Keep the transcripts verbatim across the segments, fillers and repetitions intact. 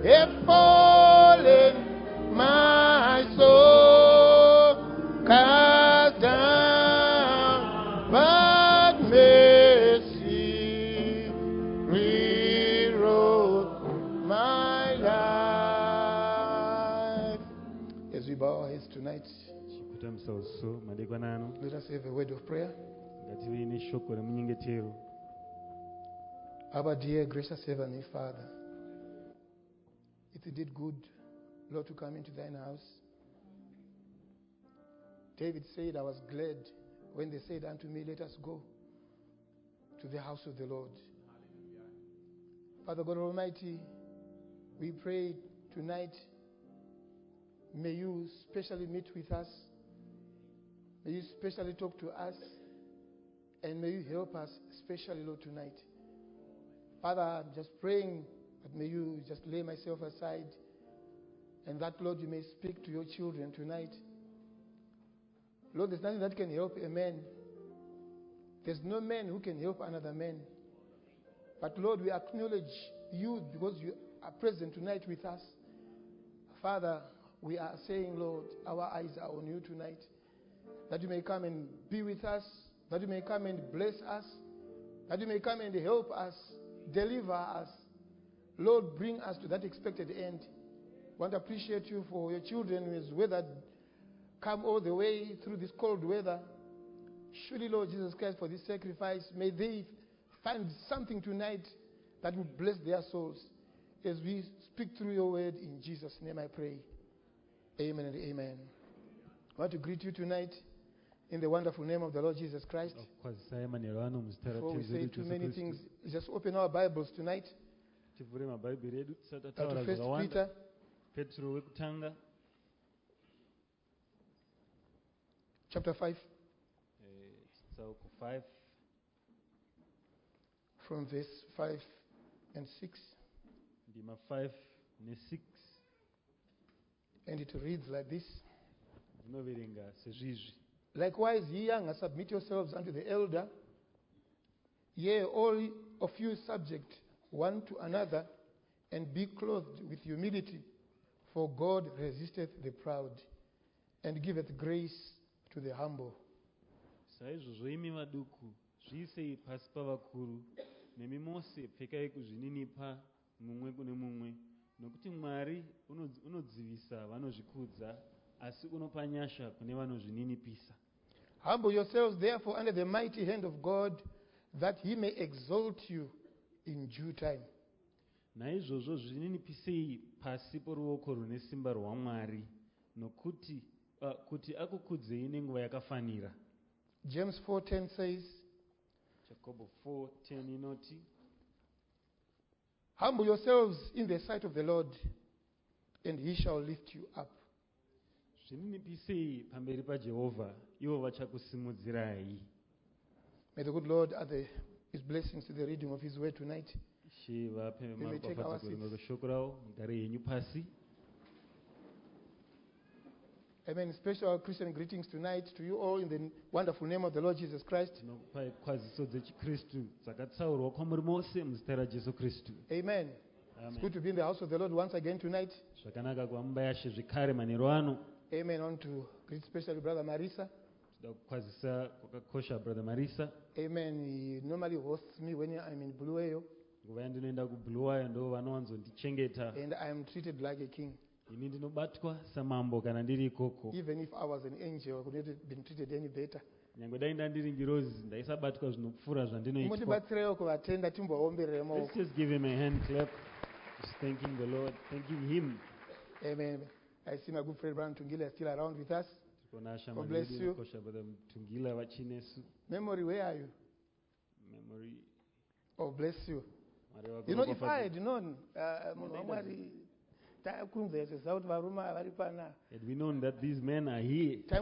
have fallen, my soul cast down, but mercy rewrote my life. As we bow our heads tonight, let us have a word of prayer. Our dear gracious Heavenly Father, it's indeed good, Lord, to come into thine house. David said, I was glad when they said unto me, let us go to the house of the Lord. Father God Almighty, we pray tonight, may you specially meet with us. May you specially talk to us. And may you help us, especially, Lord, tonight. Father, I'm just praying that may you just lay myself aside and that, Lord, you may speak to your children tonight. Lord, there's nothing that can help a man. There's no man who can help another man. But, Lord, we acknowledge you because you are present tonight with us. Father, we are saying, Lord, our eyes are on you tonight. That you may come and be with us. That you may come and bless us. That you may come and help us. Deliver us. Lord, bring us to that expected end. I want to appreciate you for your children who has weathered, come all the way through this cold weather. Surely, Lord Jesus Christ, for this sacrifice, may they find something tonight that will bless their souls as we speak through your word. In Jesus' name I pray. Amen and amen. I want to greet you tonight in the wonderful name of the Lord Jesus Christ. Before we say too many things, just open our Bibles tonight. To First Peter chapter five. From verse five and six. And it reads like this. Likewise, ye younger, submit yourselves unto the elder. Yea, all of you subject one to another, and be clothed with humility. For God resisteth the proud, and giveth grace to the humble. Saizvozvo imi vaduku, zviisei pasi pavakuru, nemi mose pfekai kuzvininipa mumwe kune mumwe, nokuti Mwari unodzivisa vanozvikudza, asi unopa nyasha kune vanozvininipisa. Humble yourselves therefore under the mighty hand of God, that he may exalt you in due time. Naizvozvo zvininipisei pasi poruoko rune simba rwaMwari, nokuti uh, kuti akukudzei nenguva yakafanira. James four ten says, Jacob four ten inoti, humble yourselves in the sight of the Lord, and he shall lift you up. Zvininipisei pamberi paJehovha, ivo vachakusimudzirai. May the good Lord add the, his blessings to the reading of his word tonight. We may take our seats. Amen. Special Christian greetings tonight to you all in the wonderful name of the Lord Jesus Christ. Amen. Amen. It's good to be in the house of the Lord once again tonight. Amen. On to greet especially Brother Marisa. Amen. He normally hosts me when I'm in Buluwayo. And I am treated like a king. Even if I was an angel, I could not have been treated any better. Let's just give him a hand clap. Just thanking the Lord, thanking him. Amen. I see my good friend Brother Tungila is still around with us. God bless you. Memory, where are you? Memory. Oh, bless you. You know, if I had known, uh, had we known that these men are here, we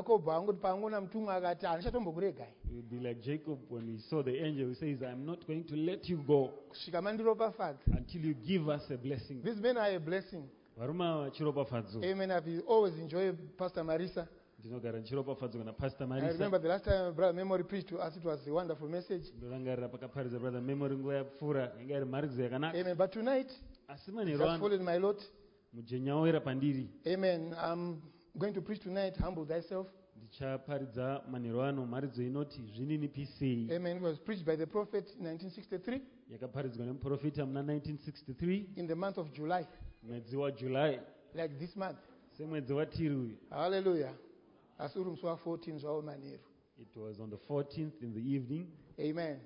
would be like Jacob when he saw the angel who says, I'm not going to let you go until you give us a blessing. These men are a blessing. Amen. I've always enjoyed Pastor Marisa. I remember the last time Brother Memory preached to us, it was a wonderful message. Amen. But tonight, asi manheru Just ano following my lot. mujenyawera pandiri. Amen. I'm going to preach tonight, Humble Thyself. Ndichaparidza manheru ano mharidzo inoti zvininipisei. Amen. It was preached by the prophet in nineteen sixty-three Yakaparidzwa nemuprofita muna nineteen sixty-three in the month of July, mwedzi waJuly, like this month. semwedzi watiri uyu. Hallelujah. Asurum Swa fourteen Zwa Manero. It was on the fourteenth in the evening. Amen.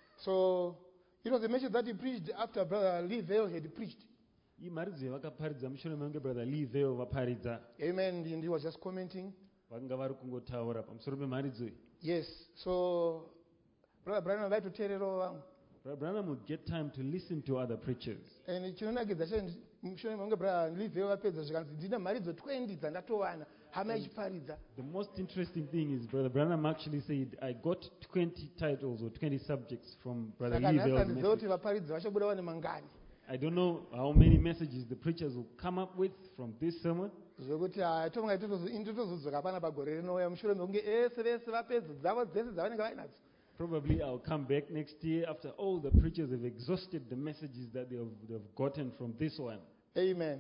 So, you know, the message that he preached after Brother Lee Vale had preached. Iyi mharidzo yavakaparidza mushure mekunge brother Lee Vale vaparidza. Amen. And he was just commenting. Vakanga vari kungotaura pamusoro pemharidzo iyi. Yes. So, Brother Branham, I'd like to tell you all. Brother Branham would get time to listen to other preachers. And chinonakidza che mushure mekunge Brother Lee Vale vapedza zvikanzi ndina mharidzo twenty dzandatowana hama ichiparidza. The most interesting thing is Brother Branham actually said, I got twenty titles or twenty subjects from Brother Saka Lee nhasi Vale's handiziva kuti message. vaparidzi vachabuda vane mangani. I don't know how many messages the preachers will come up with from this sermon. Zvokuti hatonga totozodzoka pana pagore rinouya mushure mekunge ese vese vapedza dzavo dzese dzavanenge vainadzo. Probably I'll come back next year after all the preachers have exhausted the messages that they have, they have gotten from this one. Amen.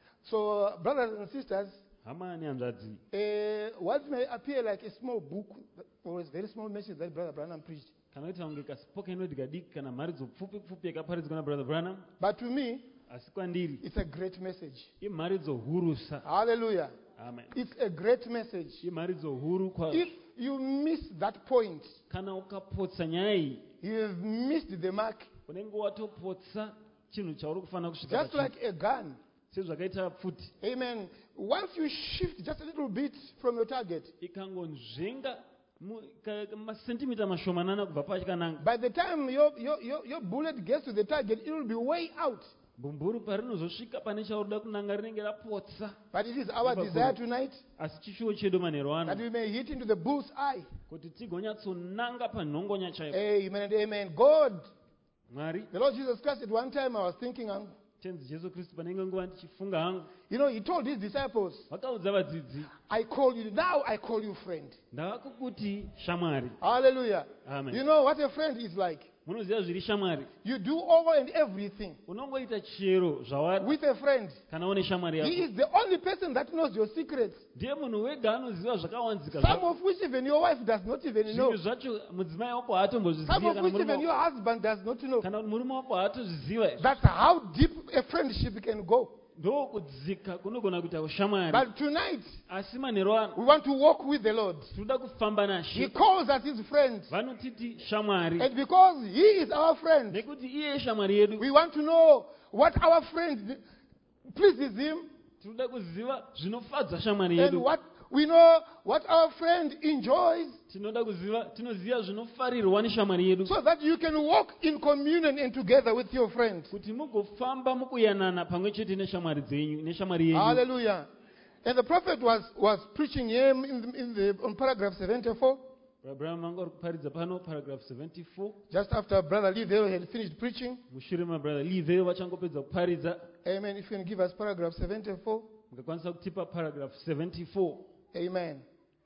So, uh, brothers and sisters, Hama ani hanzvadzi. uh, what may appear like a small book or a very small message that Brother Branham preached, Kana kuti kunge kaspoken word kadiki kana mharidzo pfupi pfupi yakaparidzwa naBrother Branham, but to me, asi kwandiri it's a great message. imharidzo huru sa. Hallelujah. Amen. It's a great message. Imharidzo huru kwazvo. If you miss that point, Kana ukapotsa nyaya iyi, you have missed the mark. unenge watopotsa chinhu chauri kufanira kusvika Just pacho. like a gun. Sezvakaita pfuti. Amen. Once you shift just a little bit from your target, Ikangonzvenga mu- ka- ka- masentimita mashomanana kubva pachikananga. by the time your, your, your, your bullet gets to the target, it will be way out. Bumburu parinozosvika pane chaurida kunanga rinenge rapotsa. But it is our Baba desire Guru. tonight Asi chishuwo chedu manheru that ano we may hit into the bull's eye. kuti tigonyatsonanga panhongonya chaipo. Amen and amen. God, Mwari, the Lord Jesus Christ, at one time I was thinking, um, tenzi Jesu Kristu panenge nguva ndichifunga hangu, you know, he told his disciples, vakaudza vadzidzi, I call you, now I call you friend. ndava kukuti shamwari. Hallelujah. Amen. You know what a friend is like? Munoziva zviri shamwari. You do all and everything Unongoita chero zvawada with a friend. kana une shamwari He yako. is the only person that knows your secrets. Ndiye munhu wega anoziva zvakawanzika Some zvako. of which even your wife does not even know. Zvinhu zvacho mudzimai wako Some haatombozviziva of kana which murume even your wako- husband does not know. kana kuti murume wako haatozviziva izvi. That's how deep a friendship can go. Ndokudzika kunogona kuita ushamwari. But tonight, Asi manheru ano we want to walk with the Lord. tinoda kufamba He nashe. calls us his friends. Vanotiti shamwari. And because he is our friend, Nekuti iye shamwari yedu, we want to know what our friend pleases him tinoda kuziva zvinofadza shamwari and yedu. what we know what our friend enjoys Tinoda kuziva, tinoziva zvinofarirwa neshamwari yedu. so that you can walk in communion and together with your friend. Kuti mugofamba mukuyanana pamwe chete neshamwari dzenyu, neshamwari yenyu. Hallelujah. And the prophet was, was preaching him in the, in the, on paragraph seventy-four, Abraham anga ari kuparidza pano paragraph seventy-four. just after Brother Lee Vale had finished preaching. Mushure mabrother Lee Vale vachangopedza kuparidza, Amen. If you can give us paragraph seventy-four. mukakwanisa kutipa paragraph seventy-four Amen.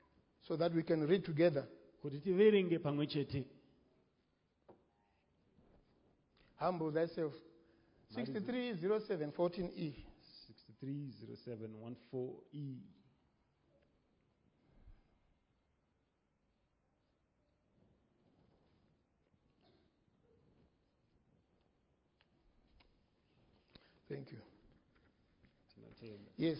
So that we can read together. kuti tiverenge pamwe chete. Humble thyself. sixty-three oh seven fourteen E. sixty-three oh seven fourteen E. Thank you. Tinotenda. Yes.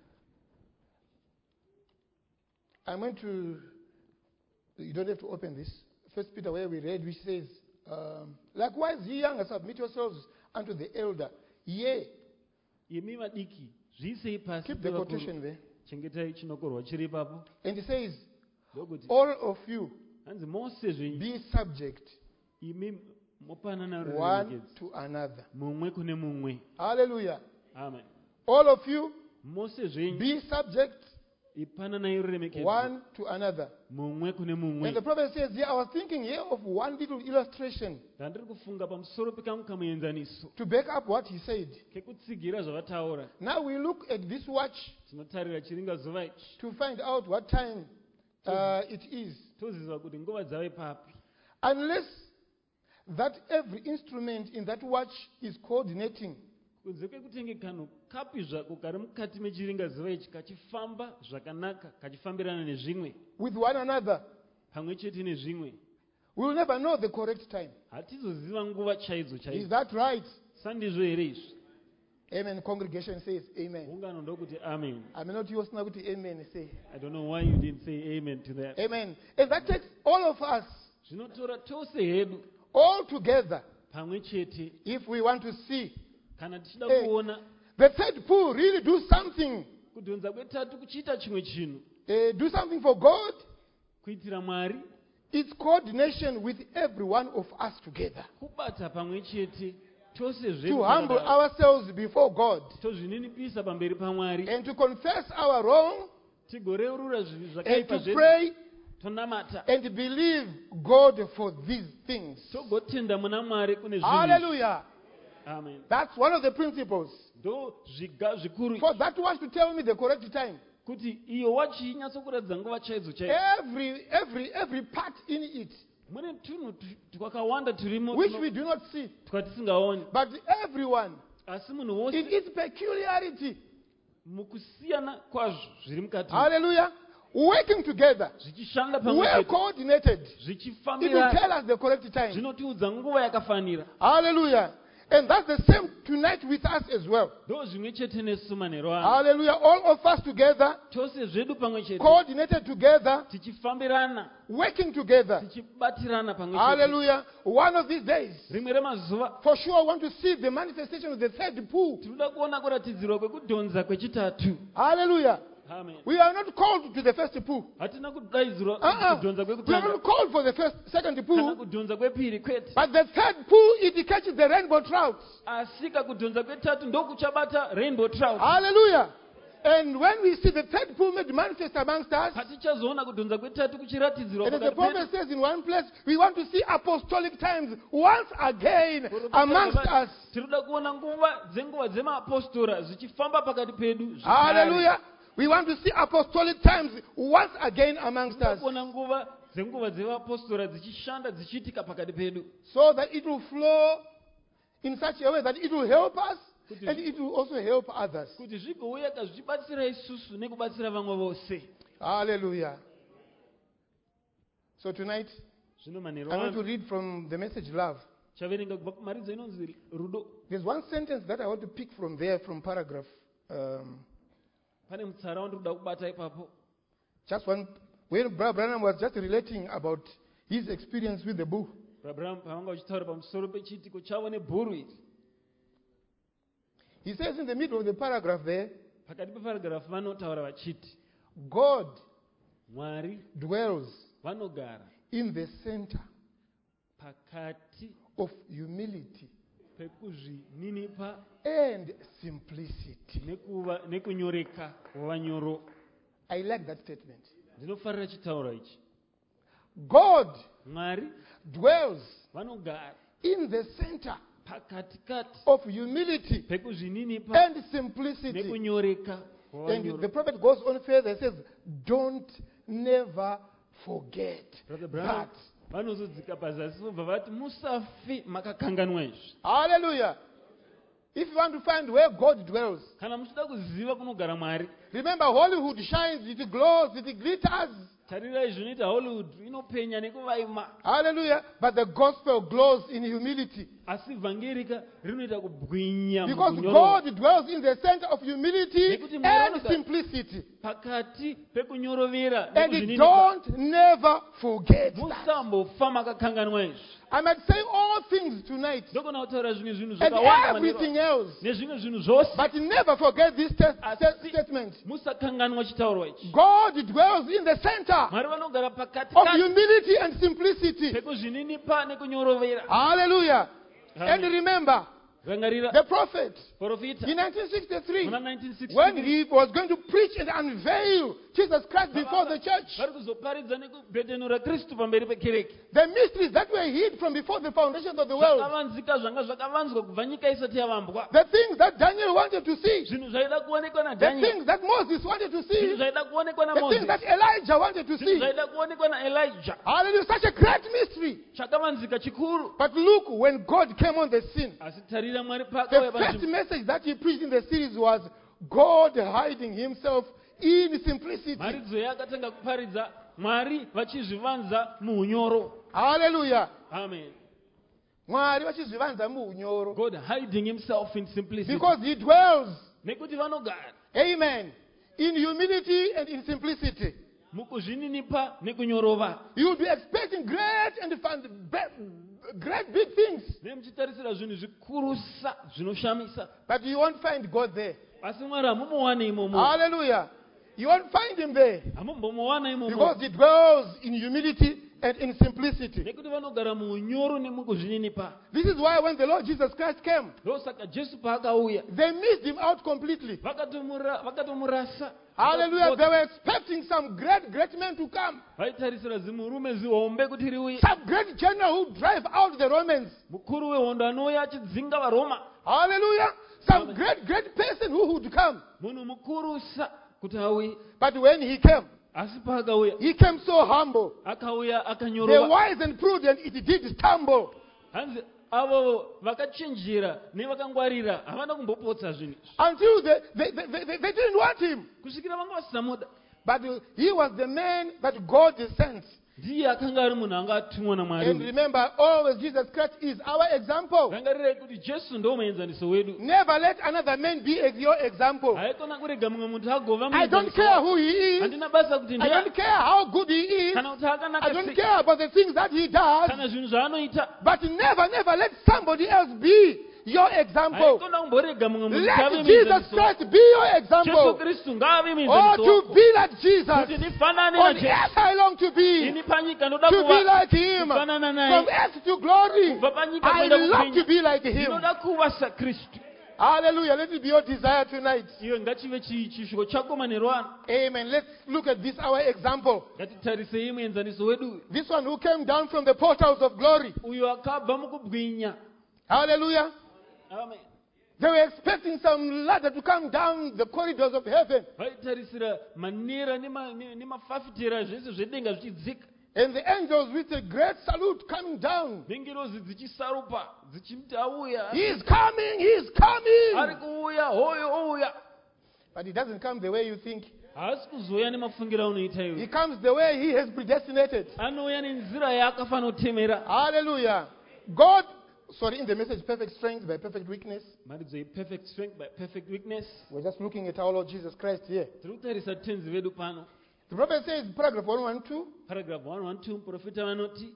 I'm going to, you don't have to open this. First Peter, where we read, which says, um, likewise, ye younger, submit yourselves unto the elder. Yea, Imi vadiki, zviisei pasi keep the pevakuru. quotation there. Chengetai chinokorwa chiri ipapo. And it says, Ndokuti, all of you hanzi mose zvenyu, be subject imi mopanana one ruremekedzi. to another. Mumwe kune mumwe. Hallelujah. Amen. All of you Mose zvenyu, be subject ipananai ruremekedzi. one to another. Mumwe kune mumwe. And the prophet says, yeah, I was thinking here of one little illustration Ndandiri kufunga pamusoro pekamwe kamuenzaniso to back up what he said. kekutsigira zvavataura. Now we look at this watch Tinotarira chiringa zuva ichi. to find out what time uh, it is. Toziva kuti nguva dzave papi. Unless that every instrument in that watch is coordinating, kunze kwekutenge kanhu kapi zvako kari mukati mechiringazuva ichi kachifamba zvakanaka kachifambirana nezvimwe with one another, pamwe chete nezvimwe, we will never know the correct time. hatizoziva nguva chaidzo Is chaidzo. that right? Sandizvo here izvi? Amen. Congregation says amen. Ungano ndokuti amen. I may not use now to amen. Say I don't know why you didn't say amen to that. amen. And that takes all of us Zvinotora tose hedu all together pamwe chete if we want to see kana tichida Hey. kuona the third pool really do something, kudhonza kwetatu kuchiita chimwe chinhu uh, do something for God. kuitira Mwari, It's coordination with every one of us together kubata pamwe chete tose to zvedu humble takadaro, ourselves before God tozvininipisa pamberi paMwari, and to confess our wrong tigoreurura zvivi and zvakaipa to zvedu, pray tonamata, and believe God for these things. togotenda muna Mwari kune zvinhu. Hallelujah. Amen. That's one of the principles. Ndo zviga zvikuru For that one to tell me the correct time. kuti iyo wachinyatsokuratidza nguva chaidzo chaidzo. Every every every part in it Mune tunhu tu- twakawanda turimo which tuno- we do not see, twatisingaoni, but everyone asi munhu in wose its peculiarity. mukusiyana kwazvo zviri mukati Hallelujah. Working together, zvichishanda pamwe well chete, coordinated. It will zvichifambirana, tell us the correct time. zvinotiudza nguva yakafanira. Hallelujah. And that's the same tonight with us as well. Ndo zvimwe chete nesu manheru ano, Hallelujah. All of us together, tose zvedu pamwe chete, coordinated together, tichifambirana, working together. tichibatirana pamwe chete. Hallelujah. One of these days, Rimwe remazuva for sure, I want to see the manifestation of the third pool. tinoda kuona kuratidzirwa kwekudhonza kwechitatu. Hallelujah. Amen. We are not called to the first pool. Hatina kudaidzirwa Uh-uh. kudhonza We are kwekutanga not called for the first, second kana pool. kudhonza kwepiri, kwete. But the third pool, it catches the rainbow trouts. Asi kakudhonza kwetatu ndokuchabata rainbow trout. Hallelujah. And when we see the third pool made manifest amongst us, Patichazoona kudhonza kwetatu kuchiratidzirwa and as the pakati pedu. prophet says in one place, we want to see apostolic times once again amongst us. Tinoda kuona nguva dzenguva dzemaapostora zvichifamba pakati pedu. zvakare. Hallelujah. We want to see apostolic times once again amongst Tinoda us, kuona nguva dzenguva dzevaapostora dzichishanda dzichiitika pakati pedu, so that it will flow in such a way that it will help us and it will also help others. kuti zvigouya kazvibatsira isusu nekubatsira vamwe vose. Hallelujah. So tonight, Zvino manheru I'm going to ano read from the message Love. chaverenga kubva kumaridzo inonzi rudo. There's one sentence that I want to pick from there, from paragraph. Um, Pane mutsara wandinoda kubata ipapo. just one, when Brother Branham was just relating about his experience with the bull, Abraham pavanga vachitaura pamusoro pechiitiko chavo nebhuru iri. he says in the middle of the paragraph there, Pakati peparagirafu vanotaura vachiti, God Mwari dwells vanogara in the center pakati of humility pekuzvininipa and simplicity. nekuva nekunyoreka kwavanyoro. I like that statement. Ndinofarira chitauro ichi. God Mwari dwells vanogara in the center pakatikati of humility pekuzvininipa and simplicity. nekunyoreka And the kwavanyoro. prophet goes on further and says, don't never forget Brother Branham that. vanozodzika pazasi vobva vati musafi makakanganwa izvi. Hallelujah. If you want to find where God dwells, Kana muchida kuziva kunogara Mwari, remember Hollywood shines, it glows, it glitters. tarirai zvinoita Hollywood inopenya nekuvaima, Hallelujah. But the gospel glows in humility. asi vhangerika rinoita kubwinya Because mukunyorova. God dwells in the center of humility Nekuti and Mwari simplicity. pakati pekunyorovera And nekuzvininipa. don't never forget that. Musambofa makakanganwa izvi. I might say all things tonight Ndogona kutaura zvimwe zvinhu and zvakawanda everything manheru else. nezvimwe zvinhu zvose, But never forget this te- Asi- te- statement. musakanganwa chitaurwa ichi. God dwells in the center Mwari vanogara pakati of kati humility and simplicity. pekuzvininipa nekunyorovera. Hallelujah. And Amen. remember, Rangarira the prophet profita in nineteen sixty-three, muna nineteen sixty when he was going to preach and unveil Jesus Christ before the church, vari kuzoparidza nekubhetenura Kristu pamberi pekereke. the mysteries that were hid from before the foundations of the world, Zvakavanzika zvanga zvakavanzwa kubva nyika isati yavambwa. the things that Daniel wanted to see, Zvinhu zvaida kuonekwa the naDhaniel, things that Moses wanted to zvinhu see, zvaida kuonekwa the things naMozisi, that Elijah wanted to zvinhu see. zvaida kuonekwa naElijah. Hallelujah. Such a great mystery. Chakakura chakavanzika chikuru. But look, when God came on the scene, Asi tarira Mwari the pakauya first panzvimbo. message that he preached in the series was God hiding himself in simplicity. Mharidzo yaakatanga kuparidza Mwari vachizvivanza muunyoro. Hallelujah. Amen. Mwari vachizvivanza muunyoro. God hiding himself in simplicity. Because he dwells, Nekuti vanogara amen, in humility and in simplicity. mukuzvininipa nekunyorova. You will be expecting great and fun, be- great big things, Nemuchitarisira zvinhu zvikurusa zvinoshamisa. but you won't find God there. Asi Mwari hamumuwani imomo. Hallelujah. You won't find him there Hamumbomuwana imomo. because he dwells in humility and in simplicity. Nekuti vanogara muunyoro nemukuzvininipa. This is why when the Lord Jesus Christ came, Ndosaka Jesu paakauya they missed him out completely. vakatomura- vakatomurasa. Hallelujah. They were expecting some great, great men to come. Vaitarisira zimurume zihombe kuti riuye. Some great general who drive out the Romans. Mukuru wehondo anouya achidzinga varoma. Hallelujah. Some Amen. great, great person who would come. Munhu mukurusa kuti auye. But when he came, Asi paakauya he came so humble. akauya The akanyorova. wise and prudent, it did stumble. Hanzi avo vakachenjera nevakangwarira havana kumbopotsa zvinhu izvi. Until they, they, they, they, they didn't want him. Kusvikira vanga vasamuda. But uh, he was the man that God sent. Ndiye akanga ari munhu anga atumwa And naMwari. remember, always Jesus Christ is our example. Rangarirai kuti Jesu ndo muenzaniso wedu. Never let another man be ex- your example. Haikona kurega mumwe munhu agova I don't muenzaniso care wako. who he is. Handina basa kuti I ndiye don't care how good he is. kana kuti I akanaka don't sei care about the things that he does. kana zvinhu zvaanoita. But never, never let somebody else be your example. Haikona kumborega mumwe munhu kuti Let ave Jesus muenzaniso wako. Christ be your Jesu example. Kristu ngaave Oh, muenzaniso to wako. be like Jesus. Kuti ndifanane On naJesu. earth I long to be. Ini panyika ndoda To be kuva like him. kufanana From naye. earth to glory. Kubva panyika I kuenda love to kupenya. be like him. Ndinoda kuva saKristu. Hallelujah. Let it be your desire tonight. Iwe ngachive chi- chishuvo chako manheru ano. Amen. Let's look at this, our example. Ngatitarisei muenzaniso wedu. This one who came down from the portals of glory. Uyo akabva mukubwinya. Hallelujah. Amen. They were expecting some ladder to come down the corridors of heaven. Vaitarisira manera nema- ne- nemafafitera zvese zvedenga zvichidzika. And the angels with a great salute coming down. Nengerozi dzichisarupa dzichiti auya. He is coming, he is Ari coming. kuuya, hoyo ouya. But he doesn't come the way you think. Haasi kuzouya nemafungira aunoita He iwe. comes the way he has predestinated. Anouya nenzira yaakafanira kutemera. Hallelujah. God, sorry, in the message, perfect strength by perfect weakness. Maridzo perfect strength by perfect weakness. We're just looking at our Lord Jesus Christ here. Tiri kutarisa tenzi vedu pano. The prophet says, paragraph one twelve. Paragraph one twelve muprofita vanoti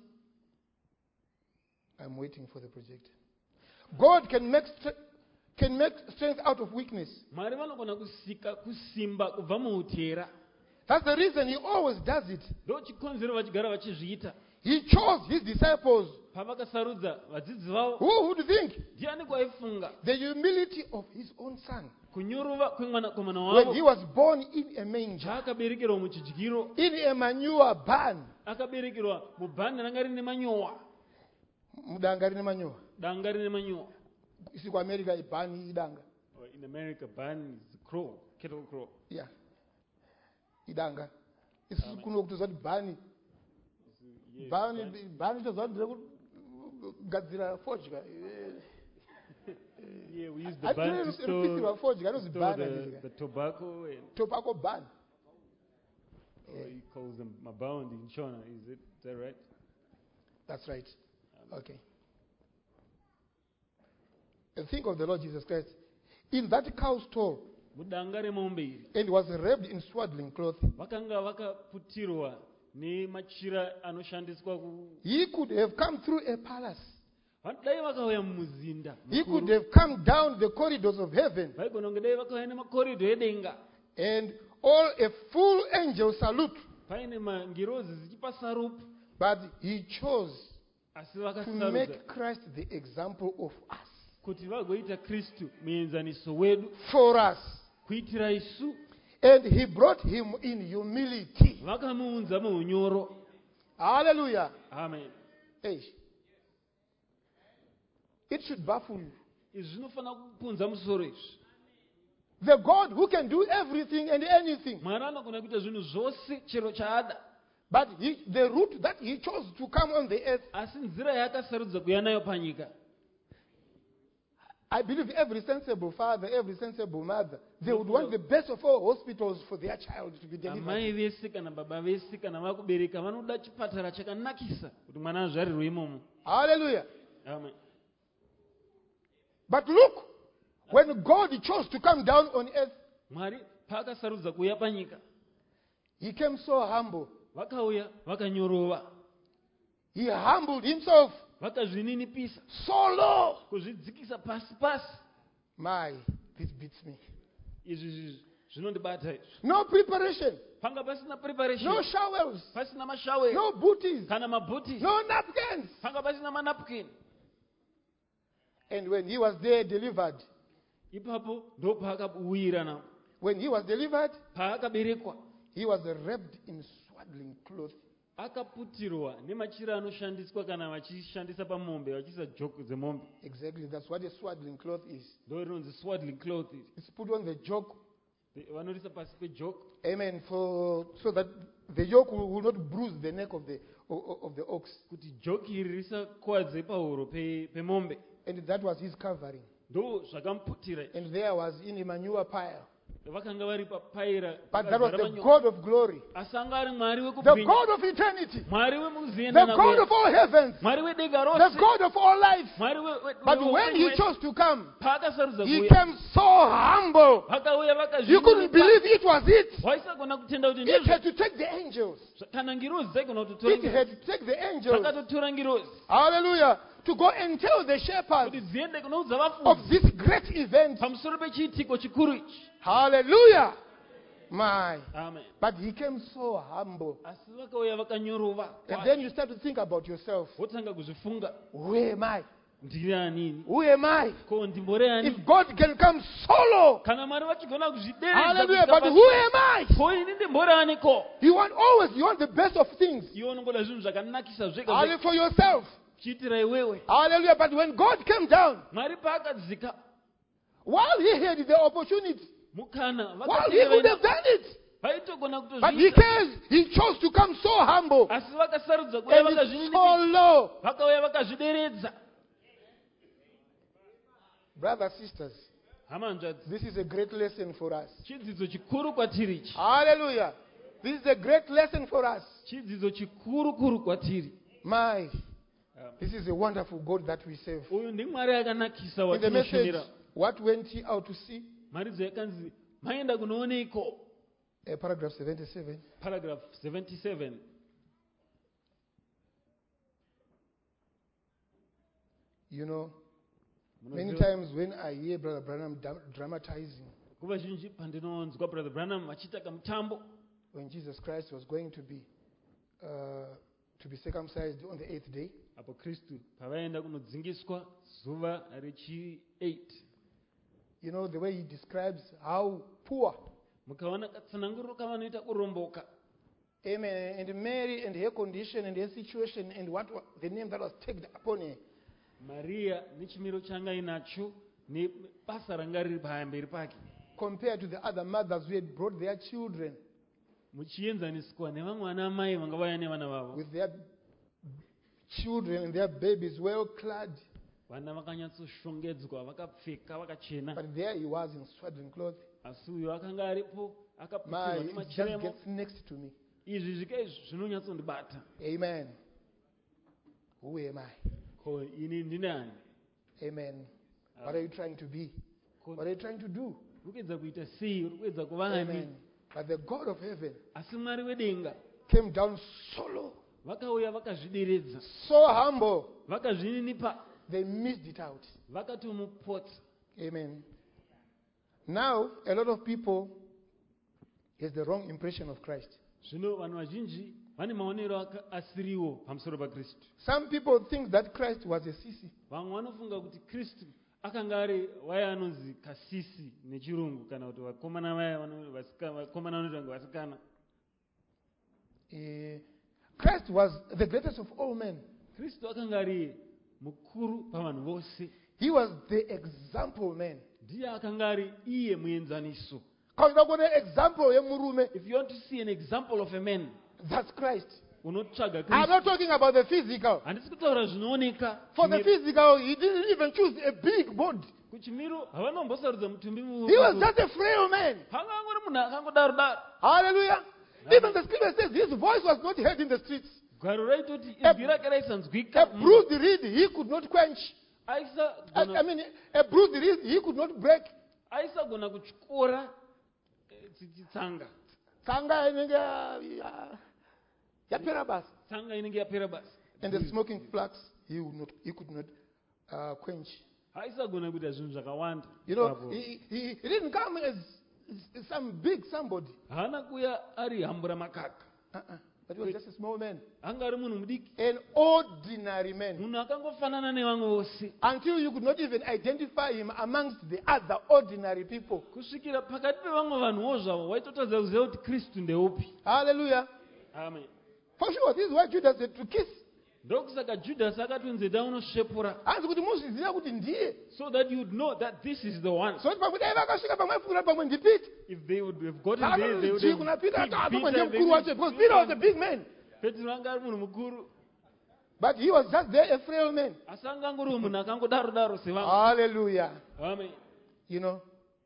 I'm waiting for the projector. God can make, stre- can make strength out of weakness. Mwari vanogona kusika kusimba kubva muutera. That's the reason he always does it. Ndo chikonzero vachigara vachizviita. He chose his disciples. Pavakasarudza vadzidzi vavo. Who would think? Ndiani kwaifunga The humility of his own son. kunyorova kwemwanakomana When he wavo. was born in a manger, Chaakaberekerwa muchidyiro. in a manure barn. Akaberekerwa mubhani ranga rine manyowa. Mudanga rine manyowa. Danga rine manyowa. Isi kwa America ibhani idanga. Or in America, barn is crow, kettle crow. Yeah. Idanga. Isi kuno kutozati bhani. Yes, Bhani barn. bhani tozati kugadzira fodya. Yeah, we use I the barn don't to know store, fodya. I know store bhani. the, the tobacco, and Tobacco ban. or he calls them mabound in Shona. Is it? Is that right? That's right. Okay. And think of the Lord Jesus Christ. In that cow stall, Mudanga remombe iri. and was wrapped in swaddling cloth. Vakanga vakaputirwa nemachira anoshandiswa ku. He could have come through a palace. Dai vakauya mumuzinda. He mukuru. could have come down the corridors of heaven. Vaigona kunge dai vakauya nemakoridho edenga. And all a full angel salute. Paine mangirozi dzichipa sarupu. But he chose Asi to vakasarudza make Christ the example of us. kuti vagoita Kristu muenzaniso wedu For us. kuitira isu. And he brought him in humility. Vakamuunza muunyoro. Hallelujah. Amen. Hey. It should baffle you. Izvi zvinofana kupunza musoro izvi. The God who can do everything and anything. Mwari anogona kuita zvinhu zvose chero chaada. But he, the route that he chose to come on the earth, asi nzira yaakasarudza kuuya nayo panyika, I believe every sensible father, every sensible mother, they would want the best of all hospitals for their child to be delivered. amai vese kana baba vese kana vakubereka vanoda chipatara chakanakisa kuti mwana azvarirwe imomo. Hallelujah. Amen. But look, when God chose to come down on earth, Mwari paakasarudza kuuya panyika, he came so humble. vakauya vakanyorova, He humbled himself vakazvininipisa, so low. kuzvidzikisa pasi pasi. My, this beats me. Izvi zvi- zvinondibata izvi. No preparation, Panga pasina preparation, no showers, pasina mashawe, no booties, kana mabhuti, no napkins. panga pasina manapkin. And when he was there delivered, Ipapo ndo paakabuwira napo. when he was delivered, Paakaberekwa he was wrapped in swaddling cloth. akaputirwa nemachira anoshandiswa kana vachishandisa pamombe, vachiisa joke dzemombe. Exactly, that's what a swaddling cloth is. Ndo rinonzi swaddling cloth iri. It's put on the yoke, Vanorisa pasi pejoke amen, for so that the yoke will, will not bruise the neck of the of, of the ox. kuti joke iri risakuwadze pahuro pe- pemombe. And that was his covering. Ndo zvakamuputira. And there was in a manure pile. Vakanga vari papaira. But that was vakazara the manyoka. God of glory, Asi anga ari Mwari the wekubwinya, God of eternity, Mwari the wemuziendana God kwe- of all heavens, Mwari wedenga the rose, God of all life. Mwari we- we- But we- when we- he we- chose to come, paakasarudza he kuuya, came so humble. vakauya You couldn't vakazvininipisa. believe it was it. Waisagona kutenda kuti It ndizvo. had to take the angels. Kana ngirozi dzaigona kutotora It had to take the angels. vakatotora ngirozi Hallelujah. To go and tell the shepherds kuti dziende kunoudza of vafudzi this great event. pamusoro pechiitiko chikuru ichi. Hallelujah. My. Amen. But he came so humble. Asi vakauya vakanyorova, And then you start to think about yourself. wotanga kuzvifunga, Who am I? ndiri anini, Who am I? ko ndimbore ani. If God can come solo. Kana Mwari vachigona kuzvideredza Hallelujah. kusvika But pasi- who am I? ko ini ndimbore ani ko. You want always, you want the best of things. Iwe unongoda zvinhu zvakanakisa zvega zvega, Hallelujah for yourself. chiitira iwewe. Hallelujah. But when God came down, Mwari paakadzika, while he had the opportunity, mukana while he could have done it, vaitogona but he kutozviita, came, he chose to come so humble asi vakasarudza kuuya and so vakazvininipisa, low. vakauya vakazvideredza. Brothers, sisters, Hama hanzvadzi, this is a great lesson for us. chidzidzo chikuru kwatiri ichi, Hallelujah. This is a great lesson for us. chidzidzo chikuru kuru kwatiri. My, this is a wonderful God that we serve. Uyu ndimwari akanakisa In the message, watinoshumira. what went he out to see? Maridzo yakanzi maenda kunooneko, Uh, paragraph seventy-seven. paragraph seventy-seven. You know, many Munoziva- times when I hear Brother Branham dra- dramatizing nguva zhinji pandinonzwa brother Branham achiita kamutambo when Jesus Christ was going to be uh, to be circumcised on the eighth day, apo Kristu pavaenda kunodzingiswa zuva rechi-eight. you know, the way he describes how poor, Mukaona katsananguriro kavanoita kuromboka, amen, and Mary and her condition and her situation and what wa- the name that was taken upon her. Maria nechimiro changa inacho nebasa ranga riri pamberi pake, Compared to the other mothers who had brought their children muchienzaniswa nevamwe vana mai vanga vauya nevana vavo, with their children and their babies well clad, vana vakanyatsoshongedzwa vakapfeka vakachena, but there he was in swaddling cloth. asi uyo akanga aripo My, akaputirwa it just nemachiremo. gets next to me. Izvi zvika izvi zvinonyatsondibata. Amen. Who am I? Ko ini ndinani? Amen. What are you trying to be? Ko What are you trying to do? uri kuedza kuita sei? Uri kuedza kuva ani? Amen. But the God of heaven Asi Mwari wedenga came down solo, vakauya vakazvideredza, so humble, vakazvininipa, they missed it out. vakatomupotsa. Amen. Now, a lot of people has the wrong impression of Christ. Zvino vanhu vazhinji vane maonero aka- asiriwo pamusoro paKristu. Some people think that Christ was a sissy. Vamwe vanofunga kuti Kristu akanga ari vaya anonzi kasisi nechirungu, kana kuti vakomana vaya vano- vasika- vakomana vanoita kunge vasikana. Eh, Christ was the greatest of all men. Kristu akanga ari mukuru pavanhu vose. He was the example man. Ndiye akanga ari iye muenzaniso. Kana kuona example yemurume, If you want to see an example of a man, That's Christ. unotsvaga I'm Kristu. not talking about the physical. Handisi kutaura zvinooneka. For the Chimiro- physical, he didn't even choose a big body. kuchimiro havanombosarudza mutumbi He was mukuru. just a frail man. Panga angori munhu akangodaro daro. Hallelujah. Even the scripture says his voice was not heard in the streets. Gwaro raitoti A- inzwi rake A raisanzwika. bruised reed he could not quench. Aisa I, I gona- mean, a bruised reed he could not break. aisagona kutyora eh, tsi- tsanga. Tsanga inenge ya- ya- yapera basi. Tsanga inenge yapera basi. And the smoking flax he would not, he could not uh, quench. Aisagona kuita zvinhu zvakawanda. You know, ipapo. he, he, he didn't come as some big somebody, Haana kuya ari hambura makaka. uh-uh. But he was just a small man, Anga ari munhu mudiki. an ordinary man. Munhu akangofanana nevamwe vose. Until you could not even identify him amongst the other ordinary people. Kusvikira pakati pevamwe vanhuwo zvavo waitotadza kuziva kuti Kristu ndeupi. Hallelujah. Amen. For sure, this is why Judas said to kiss. Ndokusaka Judasi akatunze daunosvepura. Hanzi kuti muzviziva kuti ndiye. So that you would know that this is the one. So pamwe dai vakasvika pamwe pfuura pamwe ndipiti. If they would have gotten there, they would have kuna Peter picked ati pamwe Peter, ndiye they mukuru would- wacho because Peter was a big man. Petro anga ari munhu mukuru. But he was just there a frail man. Asi anga angoriwo munhu akangodaro daro sevamwe. Hallelujah. Amen. You know,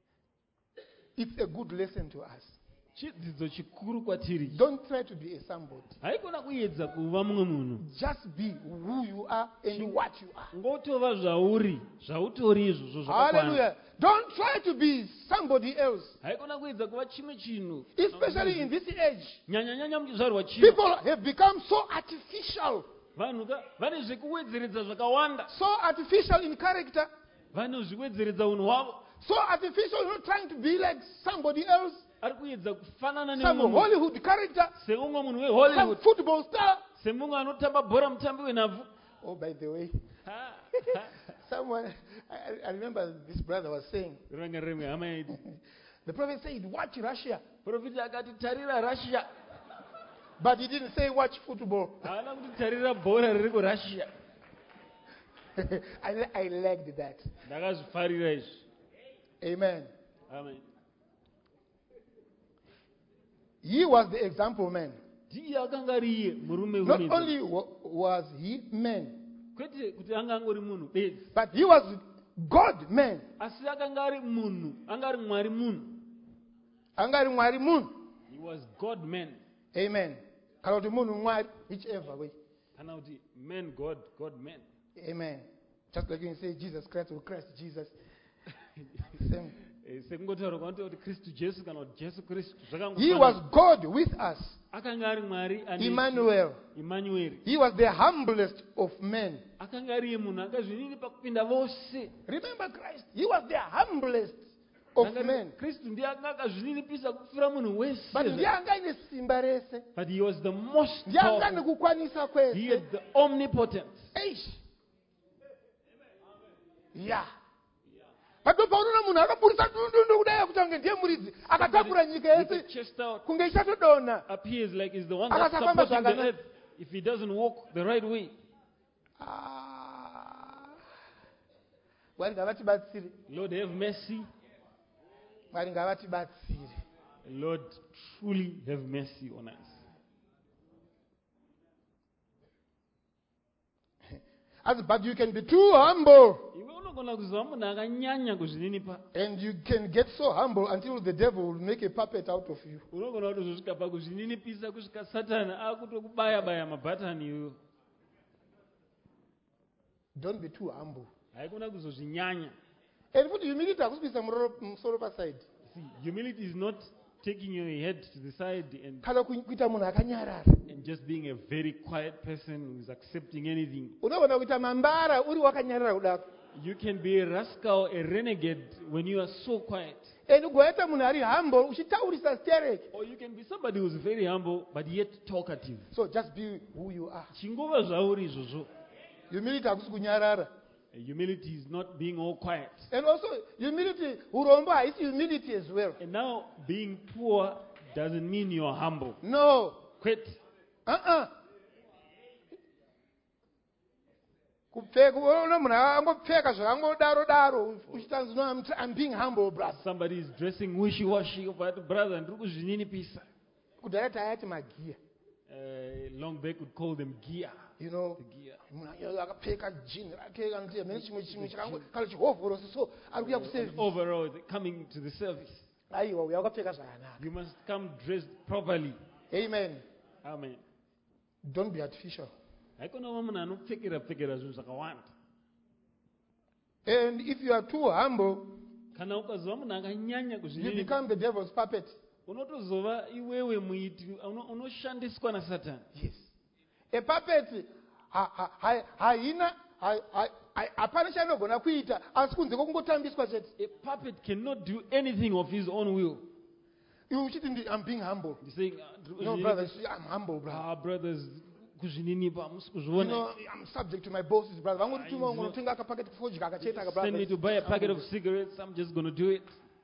it's a good lesson to us. Chidzidzo chikuru kwatiri. Don't try to be a somebody. Haikona kuedza kuva mumwe munhu. Just be who you are and what you are. Ngotova zvauri, zvautori izvozvo zvakakwana. Hallelujah. Don't try to be somebody else. Haikona kuedza kuva chimwe chinhu. Especially in this age. Nyanya-nyanya muchizvarwa chino. People have become so artificial. Vanhu ka- vane zvekuwedzeredza zvakawanda. So artificial in character. Vane zviwedzeredza unhu hwavo. So artificial, you're not trying to be like somebody else. Ari kuedza kufanana Some neumwe munhu. Hollywood character. Seumwe munhu Some wehollywood. football star. Semumwe anotamba bhora mutambi wenhabvu. Oh, by the way, Ha, ha. someone, I, I remember this brother was saying, Ranga rimwe hama yedu. the prophet said, watch Russia. Profita akati tarira Russia. But he didn't say watch football. Haana kuti tarira bhora riri kuRussia. I, I liked that. Ndakazvifarira izvi. Amen. Amen. He was the example man. Ndiye akanga ari iye murume Not wemene. only wa- was he man, Kwete kuti anga angori munhu bedzi. but he was God man. Asi akanga ari munhu. Anga ari Mwari munhu. Angari mwari munhu. He was God man. Amen. Kana kuti munhu mwari, whichever way. Kana kuti man God, God man. Amen. Just like you say Jesus Christ or Christ Jesus. Same. Eh, sekungotaura kwanoita kuti Kristu Jesu kana kuti Jesu Kristu. He was God with us. Akanga ari Mwari ane- Emmanuel. Emmanuel. He was the humblest of men. Akanga ari iye munhu akazvinini pakupinda vose. Remember Christ. He was the humblest of Akanga ari- men. Kristu ndiye anga akazvininipisa kupfuura munhu wese. But ndiye anga ane simba rese. But he was the most Ndiye anga ane powerful. kukwanisa He kwese. is the omnipotent. Eish. Yeah. But paunoona munhu akaburisa dundundu kudai kuti ange ndiye muridzi akatakura nyika With the yese chest out kunge ichatodonha. appears like he's the one that's Akasafamba supporting the zvakanaka. earth. If he doesn't walk the right way, Ah. Mwari ngavatibatsire. Lord have mercy. Mwari ngavatibatsire. Lord truly have mercy on us. As but you can be too humble. Iwe unogona kuzova munhu akanyanya kuzvininipa. And you can get so humble until the devil will make a puppet out of you. Unogona kutozosvika pakuzvininipisa kusvika Satani akutokubaya-baya mabhatani iwewe. Don't be too humble. Haikona kuzozvinyanya. And futi humility hakusvisa musoro paside. See, humility is not taking your head to the side and, Kana kuita munhu akanyarara. and just being a very quiet person who is accepting anything. Unogona kuita mambara uri wakanyarara kudako. You can be a rascal, a renegade when you are so quiet. And ugoita munhu ari humble uchitaurisa stereki. Or you can be somebody who is very humble but yet talkative. So just be who you are. Chingova zvauri izvozvo. Humility hakusi kunyarara. Humility is not being all quiet. And also humility, urombo haisi humility as well. And now being poor doesn't mean you are humble. No. Quit. Uh-uh. Kupfeka unoona munhu angopfeka zvakangodaro daro uchitanzi no I'm, tr- I'm being humble brother. Somebody is dressing wishy-washy, but brother, ndiri kuzvininipisa. Kudhaya taiti magiya. uh, long back would call them gear. You know, The gear. munhu akapfeka jini rake kana kuti mene chimwe chimwe chakango kana chihovhorosi so ari kuya An kuservice. overall coming to the service. Aiwa uya wakapfeka zvakanaka. You must come dressed properly. Amen. Amen. Don't be artificial. Haikonava munhu anopfekera pfekera zvinhu zvakawanda. And if you are too humble, Kana ukazova munhu akanyanya you kuzvinini, become the devil's puppet. unotozova iwewe muiti uno- unoshandiswa naSatani. Yes. A puppet ha- ha- ha- haina ha- ha- ha- hapana chaanogona kuita asi kunze kwokungotambiswa chete. A puppet cannot do anything of his own will. Iwe uchiti ndi- I'm being humble. He's saying, uh, No, brothers, I'm humble, brother. ah, brothers, kuzvininipa, musi You kuzviona. know, I'm subject to my bosses, brother. Vangoti tuma Aizo. unotenga akapaketi kufojika akacheta aka Send me brother. to buy a packet of cigarettes, I'm just going to do it.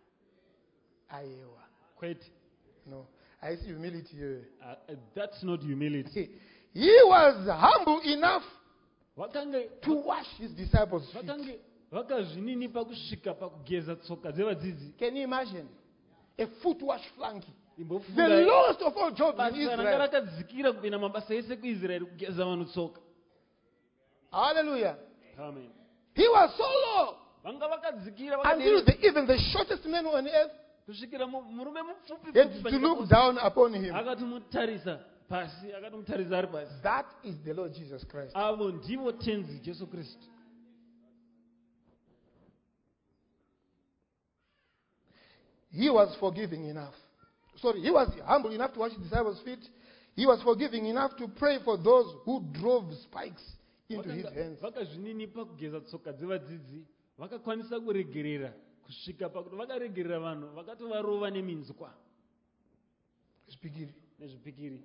Aiwa. Quite. No. I see humility here. Uh, uh, that's not humility. He was humble enough Vakange to wash his disciples' feet. vakange vakazvininipa kusvika pakugeza tsoka dzevadzidzi. Can you imagine? A foot wash flunky. The Imbofunga lowest of all jobs in basa ranga Israel. rakadzikira kupinda mabasa ese kuIsraeri kugeza vanhu tsoka. Hallelujah. Amen. He was so low Vanga vakadzikira until vakadini the, even the shortest man on earth kusvikira mu- murume mupfupi had pfupi to panyika look pose. down upon him. Akatomutarisa pasi, akatomutarisa ari pasi. That is the Lord Jesus Christ. Avo ndivo tenzi Jesu Kristu. He was forgiving enough. Sorry, he was humble enough to wash his disciples' feet. He was forgiving enough to pray for those who drove spikes into his Vakanga- hands. vakazvininipa kugeza tsoka dzevadzidzi, vakakwanisa kuregerera kusvika pakuti vakaregerera vanhu vakatovarova neminzwa Spigiri. nezvipikiri.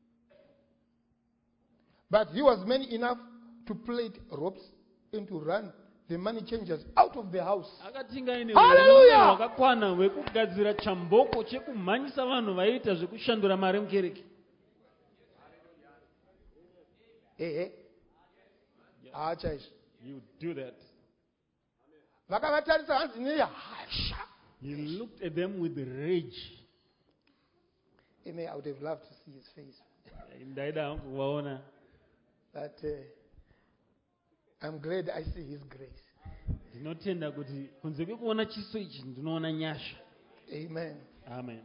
But he was man enough to plait ropes and to run the money changers out of the house. Akatinga ine Hallelujah! hwakakwana hwekugadzira chamboko chekumhanyisa vanhu vaiita zvekushandura mari mukereke. Eh, eh. Ah, chaizvo. You do that. Vakavatarisa hanzi nehasha. He looked at them with rage. Amen. I would have loved to see his face. Ndaida hangu kuvaona. But uh, I'm glad I see his grace. Ndinotenda kuti kunze kwekuona chiso ichi ndinoona nyasha. Amen. Amen.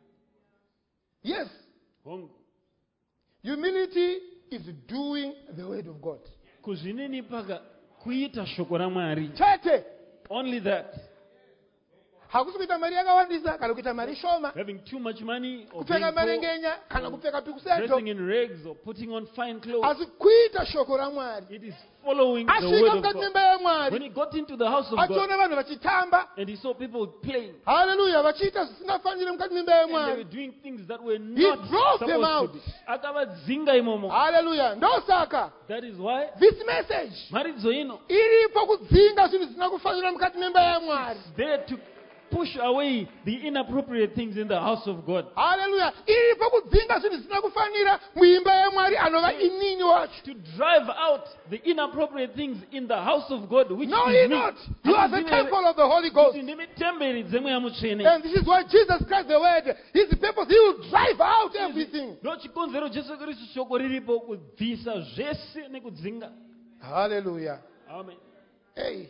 Yes, Hongu. humility is doing the word of God. Kuzvininipaka kuita shoko raMwari. Chete. Only that. Hakusi kuita mari yakawandisa kana kuita mari shoma. Having too much money or being Kupfeka poor, marengenya kana kupfeka pikusento. dressing in rags or putting on fine clothes. Asi kuita shoko raMwari. It is following the Asvika word of mukati God. memba yaMwari. When he got into the house of God Achiona vanhu vachitamba. and he saw people playing Hallelujah. Vachiita zvisingafaniri mukati memba and they were yaMwari. doing things that were He not drove them supposed out. to be. Akavadzinga imomo. Hallelujah. Ndosaka That is why this message maridzo ino iripo kudzinga zvinhu zvisina kufanira mukati memba yaMwari. is there to push away the inappropriate things in the house of God. Hallelujah. Iripo kudzinga zvinhu zvisina kufanira muimba yaMwari anova inini wacho. To drive out the inappropriate things in the house of God, which No, is you're me. not. You are the Handizvive- temple of the Holy Ghost. kuti ndimi temberi dzemweya mutsvene. And this is why Jesus Christ, the Word, His purpose, He will drive out everything. Ndochikonzero Jesu Kristu shoko riripo kubvisa zvese nekudzinga. Hallelujah. Amen. Hey.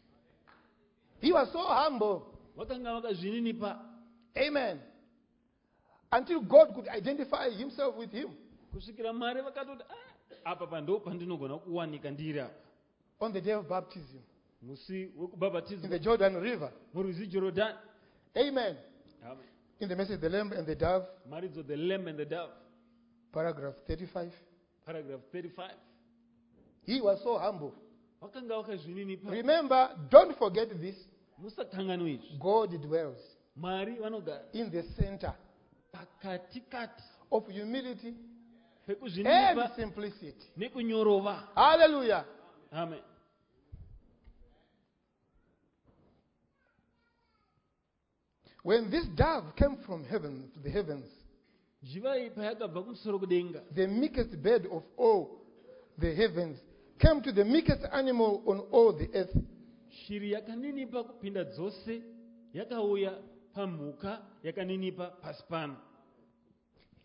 He was so humble. Vakanga vakazvininipa Amen. Until God could identify Himself with him. kusvikira Mwari vakatoti "Ah, apa pando pandinogona kuwanika ndiri apa." On the day of baptism Musi in wekubhabhatidzwa the Jordan River. murwizi Jorodhani. Amen. Amen. In the message, the lamb and the dove, Maridzo, the lamb and the dove, paragraph thirty-five. paragraph thirty-five. He was so humble. Vakanga vakazvininipa. Remember, don't forget this. Musakanganwa izvi. God dwells Mwari vanogara in the center pakatikati of humility and pekuzvininipa simplicity. nekunyorova. Hallelujah. Amen. When this dove came from heaven to the heavens, Njiva iyi payakabva kumusoro kudenga, the meekest bird of all the heavens came to the meekest animal on all the earth. shiri yakaninipa kupinda dzose yakauya pamhuka yakaninipa pasi pano.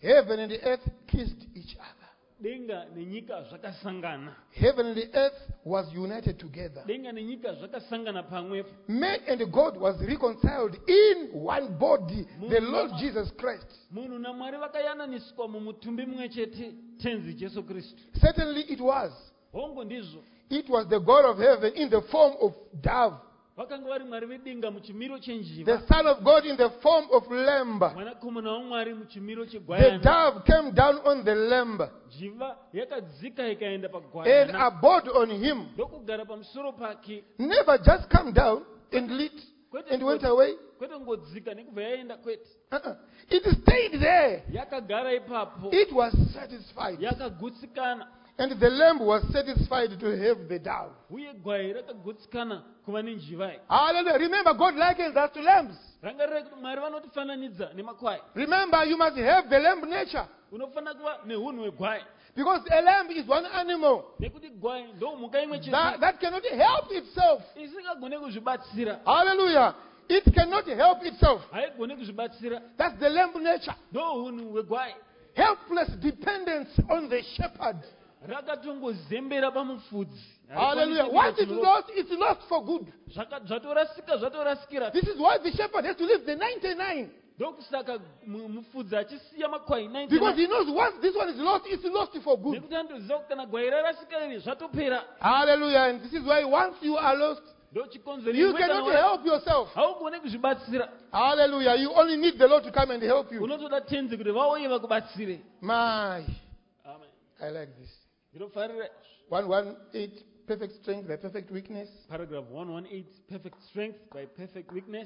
Heaven and the earth kissed each other. denga nenyika zvakasangana. Heaven and the earth was united together. Denga nenyika zvakasangana pamwepo. Man and God was reconciled in one body, the Lord Jesus Christ. Munhu naMwari vakayananiswa mumutumbi mumwe chete, tenzi Jesu Kristu. Certainly it was. Hongo ndizvo. It was the God of heaven in the form of dove. Vakanga vari Mwari vedenga muchimiro chenjiva. The Son of God in the form of lamb. Mwanakomana waMwari muchimiro The chegwayana. dove came down on the lamb Jiva yakadzika ikaenda and pagwayana. abode on him. Ndokugara pamusoro pake. Never just come down and lit and went away. Kwete ngodzika nekubva yaenda kwete. Uh-uh. It stayed there. Yakagara ipapo. It was satisfied. Yakagutsikana. And the lamb was satisfied to have the dove. Uye gwai rakagutsikana kuva nenjiva. Hallelujah. Remember, God likens us to lambs. Rangarira kuti Mwari vanotifananidza nemakwai. Remember, you must have the lamb nature. Unofanira kuva nehunhu hwegwai. Because a lamb is one animal Nekuti gwai ndo mhuka imwe that, chete that cannot help itself. isingagone kuzvibatsira. Hallelujah. It cannot help itself. Haigone kuzvibatsira. That's the lamb nature. Ndo hunhu hwegwai. Helpless dependence on the shepherd. Rakatongozembera pamufudzi. Hallelujah. Once it's lost, it's lost for good. Zvaka- Zvatorasika, zvatorasikira. This is why the shepherd has to leave the ninety-nine. Ndokusaka mu- mufudzi achisiya makwai Because ninety-nine. he knows once this one is lost, it's lost for good. Nekuti anotoziva kuti kana gwai rarasika iri zvatopera. Hallelujah. And this is why once you are lost, Ndochikonzero you imwe kana cannot wa- help yourself. haugone kuzvibatsira. Hallelujah. You only need the Lord to come and help you. Unotoda tenzi kuti vauye vakubatsire. My, Amen. I like this. Ndinofarira one eighteen, perfect strength by perfect weakness. paragraph one eighteen, perfect strength by perfect weakness.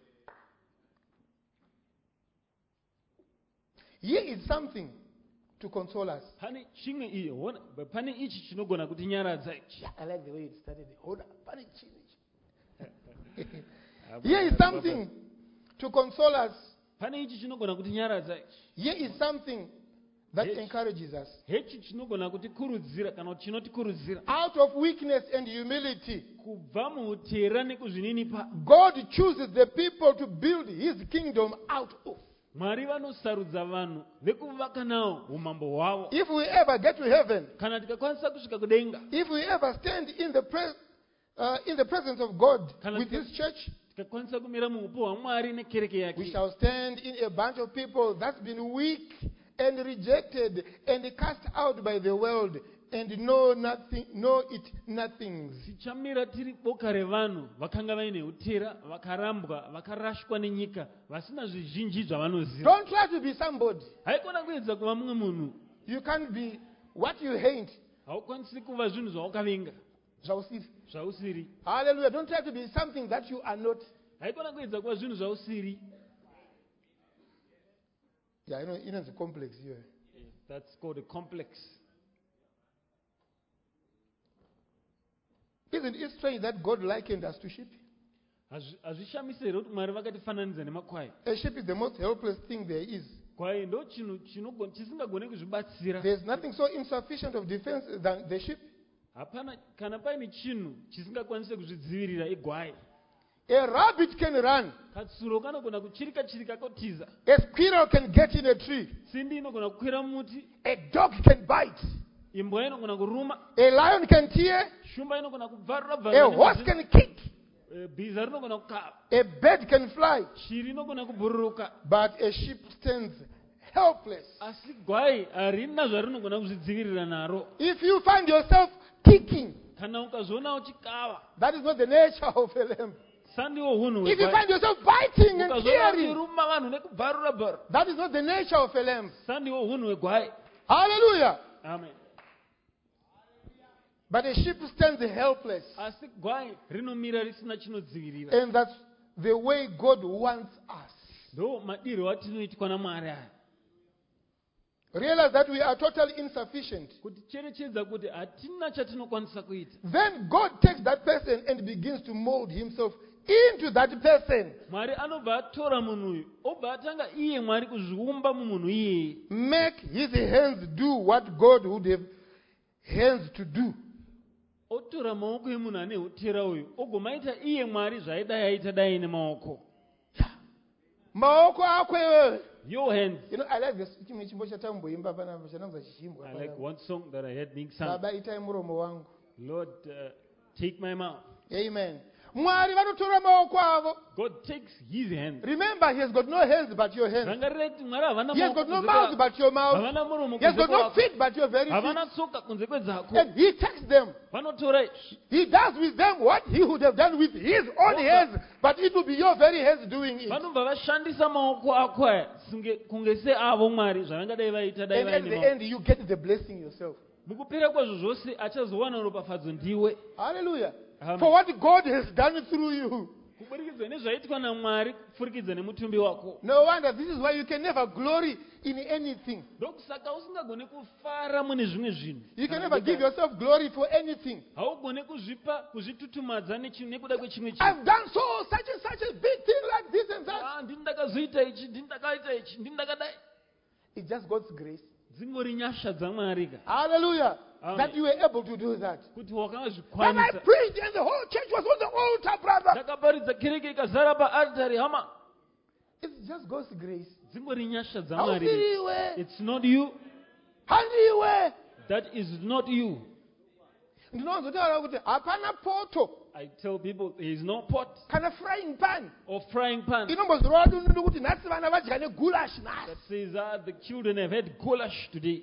Here is something to console us. Pane chimwe iyo, ona- pane ichi chinogona kutinyaradza ichi. Yeah, I like the way it started. Hold up. Funny chin. Here is something to console us. Pane ichi chinogona kutinyaradza ichi. Here is something that Yes. encourages us. Hechi chinogona kutikurudzira kana kuti chinotikurudzira. Out of weakness and humility, Kubva muutera nekuzvininipa. God chooses the people to build his kingdom out of. Mwari vanosarudza vanhu vekuvaka nawo umambo hwavo. If we ever get to heaven, Kana tikakwanisa kusvika kudenga, if we ever stand in the, pre- uh, in the presence of God Can I with say- his church, tikakwanisa kumira muupo hwaMwari nekereke we yake. shall stand in a bunch of people that's been weak and rejected and cast out by the world and know nothing, know it nothings. Tichamira tiri boka revanhu vakanga vaine utera, vakarambwa, vakarashwa nenyika, vasina zvizhinji zvavanoziva. Don't try to be somebody. Haikona kuedza kuva mumwe munhu. You can't be what you hate. Haukwanisi kuva zvinhu zvawakavenga, Zvausiri. zvausiri. Hallelujah. Don't try to be something that you are not. Haikona kuedza kuva zvinhu zvausiri. Yeah, you know, you know it's a complex here. That's called a complex. Isn't it strange that God likened us to sheep? Hazvi- Hazvishamisiri here kuti Mwari vakatifananidza nemakwai. A sheep is the most helpless thing there is. Kwai ndo chinhu chinogo- chisingagone kuzvibatsira. There's nothing so insufficient of defense than the sheep. Hapana, kana paine chinhu chisingakwanise kuzvidzivirira igwai. A rabbit can run. Katsuro kanogona kuchirika chirika kotiza. A squirrel can get in a tree. Tsindi inogona kukwira muti. A dog can bite. Imbwa inogona kuruma. A lion can tear. Shumba inogona kubvarura A bvarura. horse can kick. Eh, Bhiza rinogona kukava. A bird can fly. Shiri inogona kubhururuka. But a sheep stands helpless. Asi gwai harina zvarinogona kuzvidzivirira naro. If you find yourself kicking, Kana ukazoona uchikava, that is not the nature of a lamb. sandiwo hunhu If you hwegwai. find yourself biting and Ukazoona tearing, uchiruma vanhu nekubvarura bvarura, that is not the nature of a lamb. sandiwo hunhu hwegwai. Hallelujah. Amen. But a sheep stands helpless. Asi gwai rinomira risina chinodzivirira. And that's the way God wants us. Ndo madirwo atinoitwa naMwari aya. Realize that we are totally insufficient. Kuticherechedza kuti hatina chatinokwanisa kuita. Then God takes that person and begins to mold himself into that person. Mwari anobva atora munhu uyu, obva atanga iye Mwari kuzviumba mumunhu iyeye. Make his hands do what God would have hands to do. Otora maoko emunhu ane utera uyu, ogomaita iye Mwari zvaaidai aita dai nemaoko. maoko ako iwewe. Your hands. You know, I like this chimwe chimbo chatamboimba panapa chananza chichimbwa. I like one song that I had being sung. Baba itai muromo wangu. Lord, uh, take my mouth. Amen. Mwari vanotora maoko avo. God takes his hands. Remember, he has got no hands but your hands. Rangareti Mwari havana He has got maoko no kunze mouth kwako. but your mouth. Havana muromo He has kunze got no kwako. feet but your very feet. Havana tsoka kunze kwedzako. And he takes them. Vanotora izvi. He does with them what he would have done with his own Oka. hands, but it will be your very hands doing it. Vanobva vashandisa maoko ako aya singe- kunge seavo Mwari zvavangadai vaita dai And at vaine the maoko. end, you get the blessing yourself. Mukupera kwazvo zvose achazowana ropafadzo ndiwe. Hallelujah. Amen. For what God has done through you. Kuburikidza nezvaitwa naMwari kupfurikidza nemutumbi wako. No wonder this is why you can never glory in anything. Ndokusaka usingagoni kufara mune zvimwe zvinhu. You can never give yourself glory for anything. Haugoni kuzvipa kuzvitutumadza nechi- nekuda kwechimwe chinhu. I've done so, such and such a big thing like this and that. Ah, ndini ndakazoita ichi, ndini ndakaita ichi, ndini ndakadai. It's just God's grace. Dzingori nyasha dzaMwari ka. Hallelujah. Amen. That you were able to do that. Kuti When I wakazvikwanisa. preached and the whole church was on the altar, brother. Ndakaparidza kereke ikazara paaritari hama. It's just God's grace. Dzingori nyasha How dzaMwari. you It's not you. handiwe. That is not you. Ndinozotaura kuti hapana poto I tell people there is no pot kana frying pan or frying pan inombozorova dundu kuti nhasi vana vadya negulash nhasi. that says ah, the children have had goulash today.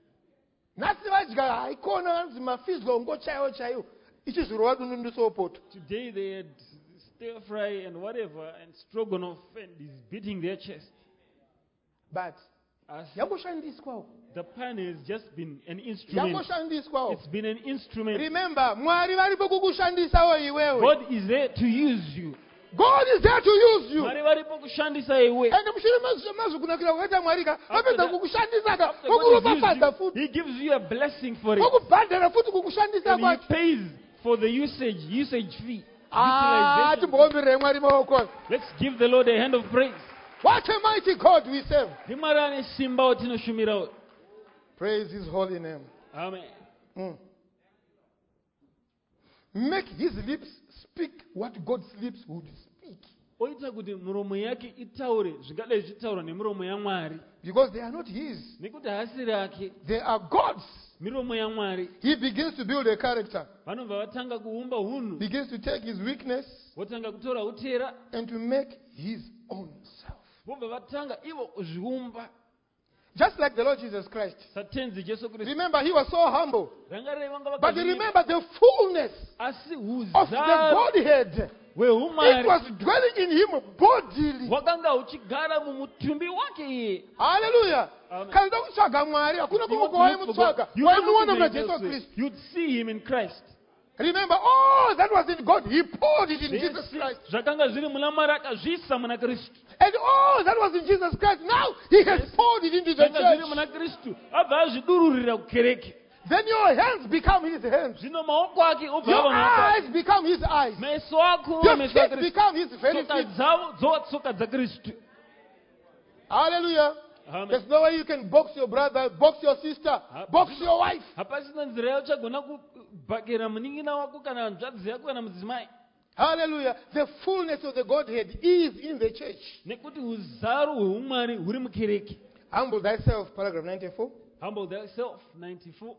Nhasi vadya haikona vanzi mafizongo chaiwo chaiwo ichizorova dundu sopoto. Today they had stir fry and whatever and stroganoff and is beating their chest. But As yangoshandiswawo. the pan has just been an instrument. Yangoshandiswawo. It's been an instrument. Remember, Mwari varipo kukushandisawo iwewe. God is there to use you. God is there to use you. Mwari varipo kushandisa iwe. And mushure mazukunakira kukaita Mwari ka After apedza that- kukushandisa ka After God has okuropafadza used futi you, He gives you a blessing for it. okubhadhara futi kukushandisa And He kwacho. pays for the usage, usage fee. Ah, Utilization. timbombirei Mwari maoko. Let's give the Lord a hand of praise. What a mighty God we serve. Ndimwari ane simba watinoshumirawo. Praise his holy name. Amen. Mm. Make his lips speak what God's lips would speak. Oita kuti muromo yake itaure zvingadai zvichitaurwa nemiromo yaMwari. Because they are not his. Nekuti haasiri ake, They are God's. miromo yaMwari. He begins to build a character. Vanobva vatanga kuumba hunhu, Begins to take his weakness votanga kutora utera, and to make his own self. vobva vatanga ivo kuzviumba. Just like the Lord Jesus Christ. Satenzi Jesu Kristu. Remember, he was so humble. Rangarai vanga But vakazviita. remember the fullness Asi of the huzaro Godhead. It hweumwari was dwelling in him bodily. hwakanga huchigara mumutumbi wake iye. Hallelujah. Amen. Kana uda kutsvaga Mwari hakuna You kumuka want to look for waimutsvaga. God. You want to Waimuona muna look Jesu for Kristu. Jesus. You'd see him in Christ. Remember, all that was in God, he poured it in Jesus Zvese Christ. zvakanga zviri muna Mwari akazviisa muna Kristu. And all that was in Jesus Christ, now he has poured it into the Zvanga zviri church. muna Kristu abva azvidururira kukereke. Then your hands become his hands. Zvino maoko ake obva Your ava maoko ake. eyes become his eyes. Meso ako Your meso feet aKristu. become his very Tsoka feet. dzavo dzova tsoka dzaKristu. Hallelujah. Amen. There's no way you can box your brother, box your sister, box your wife. Hapasina nzira yauchagona kubhakera munin'ina wako kana hanzvadzi yako kana mudzimai. Hallelujah. The fullness of the Godhead is in the church. Nekuti uzaro hweumwari huri mukereke. Humble thyself, paragraph ninety-four. Humble thyself, ninety-four.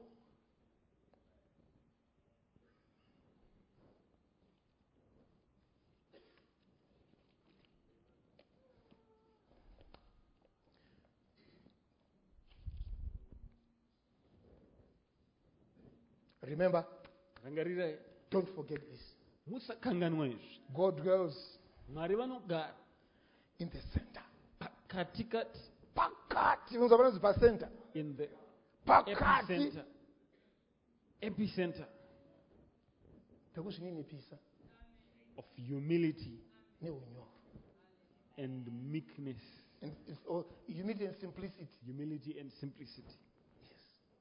Remember, Rangarirai, don't forget this. musakanganwa izvi. God dwells Mwari vanogara in the center. pakatikati, Pakati. Unozwa panonzi pacenter. in the Pakati. epicenter. Epicenter Pekuzvininipisa of humility neunyoro. and meekness. And it's all humility and simplicity. Humility and simplicity. Yes.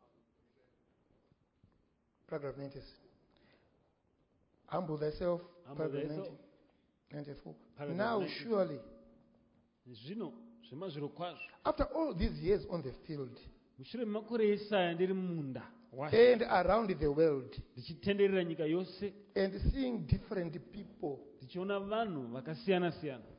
Paragraph ninety-six. Humble thyself. Humble Paragraph thyself. ninety, ninety-four. Paragraph Now ninety. surely, Zvino zvemazviro kwazvo, after all these years on the field mushure memakore esaya ndiri mumunda waShe, and around the world ndichitenderera nyika yose, and seeing different people, ndichiona vanhu vakasiyana siyana.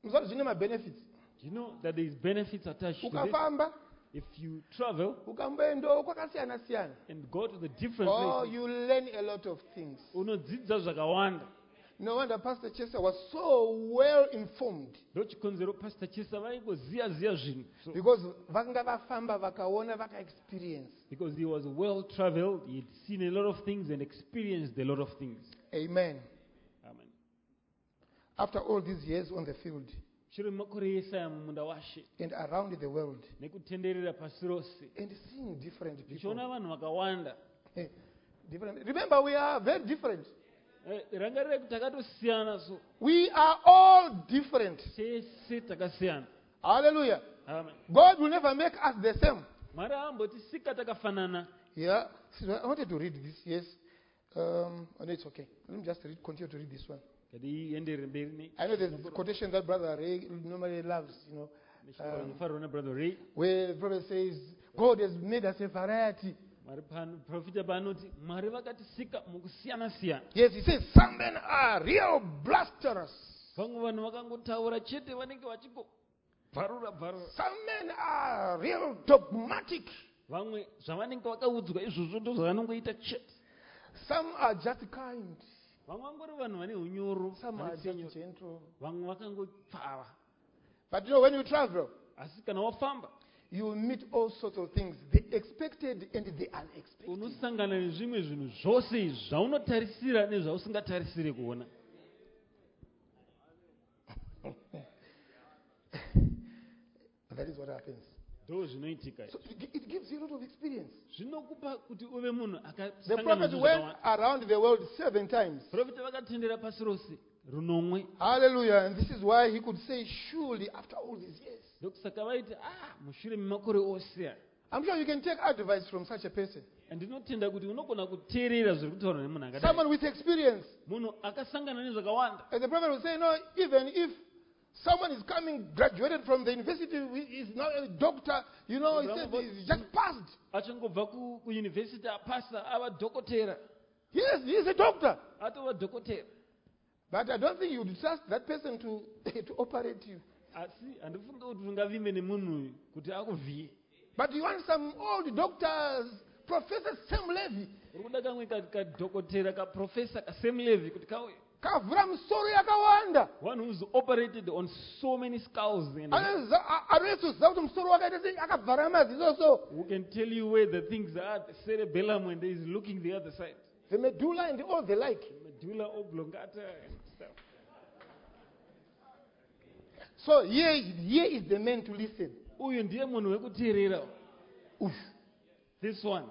Muzazi zvine ma-benefits. Do you know that there is benefits attached to this? Ukafamba, If you travel ukamboendo kwakasiyana siyana. and go to the different Oh, places, you learn a lot of things. unodzidza zvakawanda. No wonder Pastor Chester was so well informed. Ndochikonzero Pastor Chesa vaingoziya ziya zvinhu. So, Because vakanga vafamba vakaona vaka-experience. because he was well traveled, he had seen a lot of things and experienced a lot of things. Amen. Amen. After all these years on the field Shure makore yesaya mumunda washe and around the world nekutenderera pasi rose and seeing different people. ndichiona vanhu vakawanda. Eh, different. Remember, we are very different. Eh, rangarire kuti takatosiyana, so We are all different. tese takasiyana. Hallelujah. Amen. God will never make us the same. Mwari haambotisika takafanana. Yeah. So I wanted to read this. Yes. Um, oh, no, it's okay. Let me just read, continue to read this one. Kadi iendere mberi ne- I know there's this quotation that Brother Ray normally loves, you know, nechikoro um, nofarwa nabrother Ray. where the prophet says, God has made us a variety. Mwari pano- profita paanoti mwari vakatisika mukusiyana siyana. Yes, he says, some men are real blasphemous. Vamwe vanhu vakangotaura chete vanenge vachingobvarura bvarura. Some men are real dogmatic. Vamwe zvavanenge vakaudzwa izvozvo ndo zvavanongoita chete. Some are just kind. Vamwe vangori vanhu vane unyoro, Some vane are just tsenyo. gentle. Vamwe vakangopfava. But you know, when you travel, Asi kana wafamba you will meet all sorts of things, the expected and the unexpected. unosangana nezvimwe zvinhu zvose zvaunotarisira nezvausingatarisiri kuona. That is what happens. Ndo zvinoitika. So it, it gives you a lot of experience. Zvinokupa kuti uve munhu The akasangana prophet nezvinhu went zvakawanda. around the world seven times. Profita vakatendera pasi rose runomwe. Hallelujah. And this is why he could say, surely after all these years. Ndokusaka vaiti ah mushure memakore ose. I'm sure you can take advice from such a person. Ndinotenda kuti unogona kuteerera zviri kutaurwa nemunhu akadai. Someone with experience. Munhu akasangana nezvakawanda. And the prophet will say, no, even if someone is coming, graduated from the university, is not a doctor, you know, he said he's just passed. Achangobva ku- kuyunivhesiti apasa ava dhokotera. Yes, he's a doctor. Atova dhokotera. But I don't think you would trust that person to, to operate you. Asi handifunga kuti ungavimbe nemunhu uyu kuti akuvhiye. But you want some old doctors, professors, same levy. Uri kuda kamwe ka- kadhokotera kaprofesa kasemlevi kuti kauye. Kavhura misoro yakawanda. One who's operated on so many skulls and Anoziva kuti musoro wakaita sei akavhara maziso so. who can tell you where the things are, the cerebellum when there is looking the other side. The medulla and all the like. Medulla oblongata and stuff. So here, here is the man to listen. Uyu ndiye munhu wekuteerera. Oof. This one.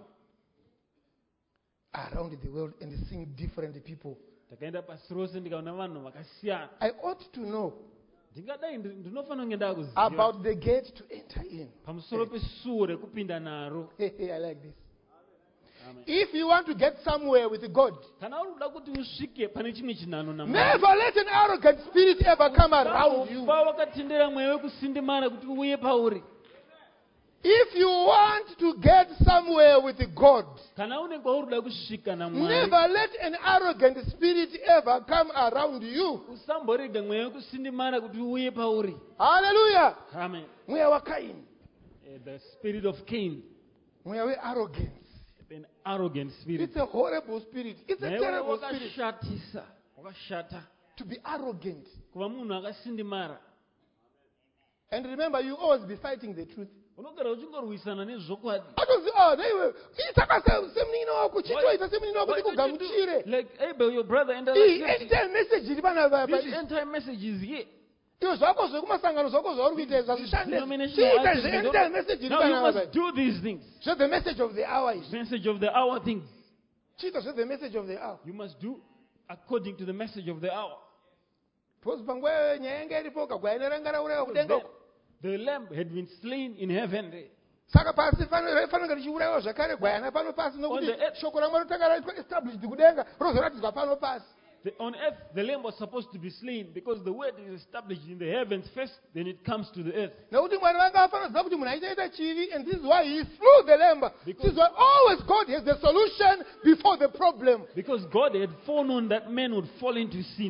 Around the world and seeing different people. Takaenda pasi rose ndikaona vanhu vakasiyana. I ought to know Ndingadai ndi- ndinofanira kunge ndakuziva about the gate to enter in. pamusoro pesuo rekupinda naro. Hey, hey, I like this. Amen. If you want to get somewhere with God, Kana uri kuda kuti usvike pane chimwe chinhano naMwari, never let an arrogant spirit ever come around you. usafa wakatendera mweya wekusindimara kuti uye pauri. If you want to get somewhere with God, Kana une kwauri kuda kusvika naMwari, never let an arrogant spirit ever come around you. usamborega mweya wekusindimara kuti uye pauri. Hallelujah. Amen. Mweya wa Cain. Eh, The spirit of Cain, Mweya we arrogance. an arrogant spirit. It's a horrible spirit. It's a Mweya terrible spirit wakashatisa, wakashata, to be arrogant. kuva munhu akasindimara. And remember, you always be fighting the truth. Unogara uchingorwisana nezvokwadi. Atozi, oh, neiwe, itaka se- semunini wako, chitoita semunini wako, Why don't you ndikugamuchire. do like Abel, your brother, and Iyi like end time message iri pana pa- pa- this entire message is here. iwo zvako zvekumasangano zvako zvauri kuita zvazvishande. Denominational Chiita items, zve you end don't- time message iri Now you pana pa- must do these things. So the message of the hour is. Message of the hour things. Chiita zve the message of the hour. You must do according to the message of the hour. Because panguva nyaya yanga iripo kagwaya neranga rauraya kudenga Then uko. the lamb had been slain in heaven. Saka pasi fanonga richiurayiwa zvakare gwayana pano pasi On nokuti the earth. shoko ramwari rotanga raitwa established kudenga rozoratidzwa pano pasi. The- on earth, the lamb was supposed to be slain because the word is established in the heavens first, then it comes to the earth. Nekuti mwari vanga vafanoziva kuti munhu achaita chivi, and this is why he slew the lamb. Because- This is why always God has the solution before the problem. Because God had foreknown that man would fall into sin.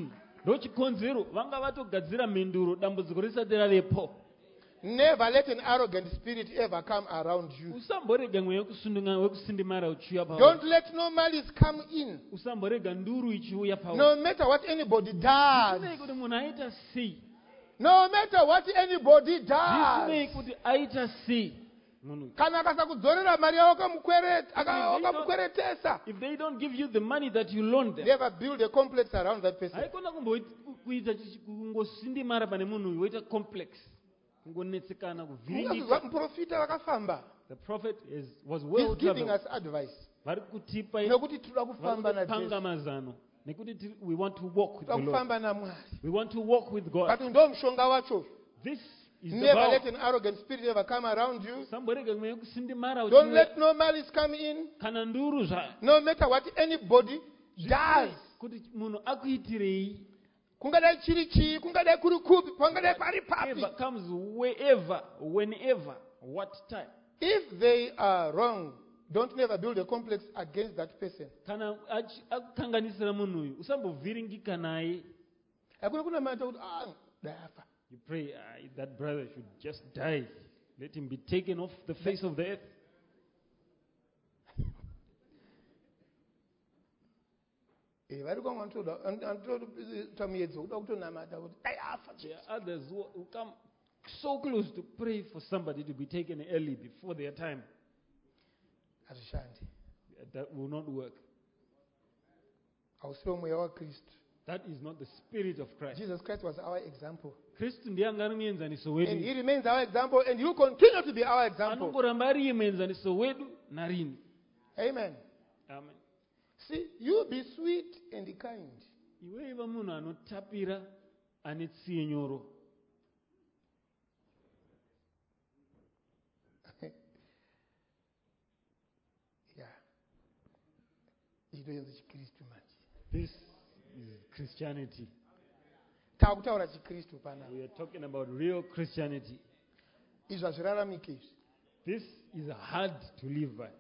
ndochikonzero vanga vatogadzira mhinduro dambudziko risati ravepo. Never let an arrogant spirit ever come around you. Usamborega mweya wekusundunga wekusindimara uchiuya pauri. Don't let no malice come in. Usamborega nduru ichiuya pauri. No matter what anybody does. Zvisinei kuti munhu aita sei. No matter what anybody does. Zvisinei kuti aita sei. Kana akasakudzorera mari yako akamukweretesa. If they don't give you the money that you loaned them. Never build a complex around that person. Haikona kumboita kungosindimara pane munhu woita complex. Kungonetsekana kuvhiringika. Muprofita vakafamba. The prophet is was well He's giving us advice. Vari kutipa nokuti tinoda kufamba na Jesu. Pangamazano. Nekuti we want to walk with the Lord. Kufamba na Mwari. We want to walk with God. But ndo mshonga wacho. This is Never the let an arrogant spirit ever come around you. Samborega mweya kusindimara. Don't let no malice come in. Kana nduru zva. No matter what anybody does. Kuti munhu akuitirei. Kungadai chiri chii, kungadai kuri kupi, kungadai pari papi. Whatever comes wherever, whenever, what time. If they are wrong, don't never build a complex against that person. Kana akukanganisira munhu uyu, usambovhiringika naye. Hakuna kuna mata kuti ah dafa. You pray uh, that brother should just die. Let him be taken off the face of the earth. There are others who, who come so close to pray for somebody to be taken early before their time. That will not work. That is not the spirit of Christ. Jesus Christ was our example. And he remains our example, and you continue to be our example. Amen. Amen. See, you be sweet and kind. Yeah. This is Christianity. We are talking about real Christianity. This is hard to live by.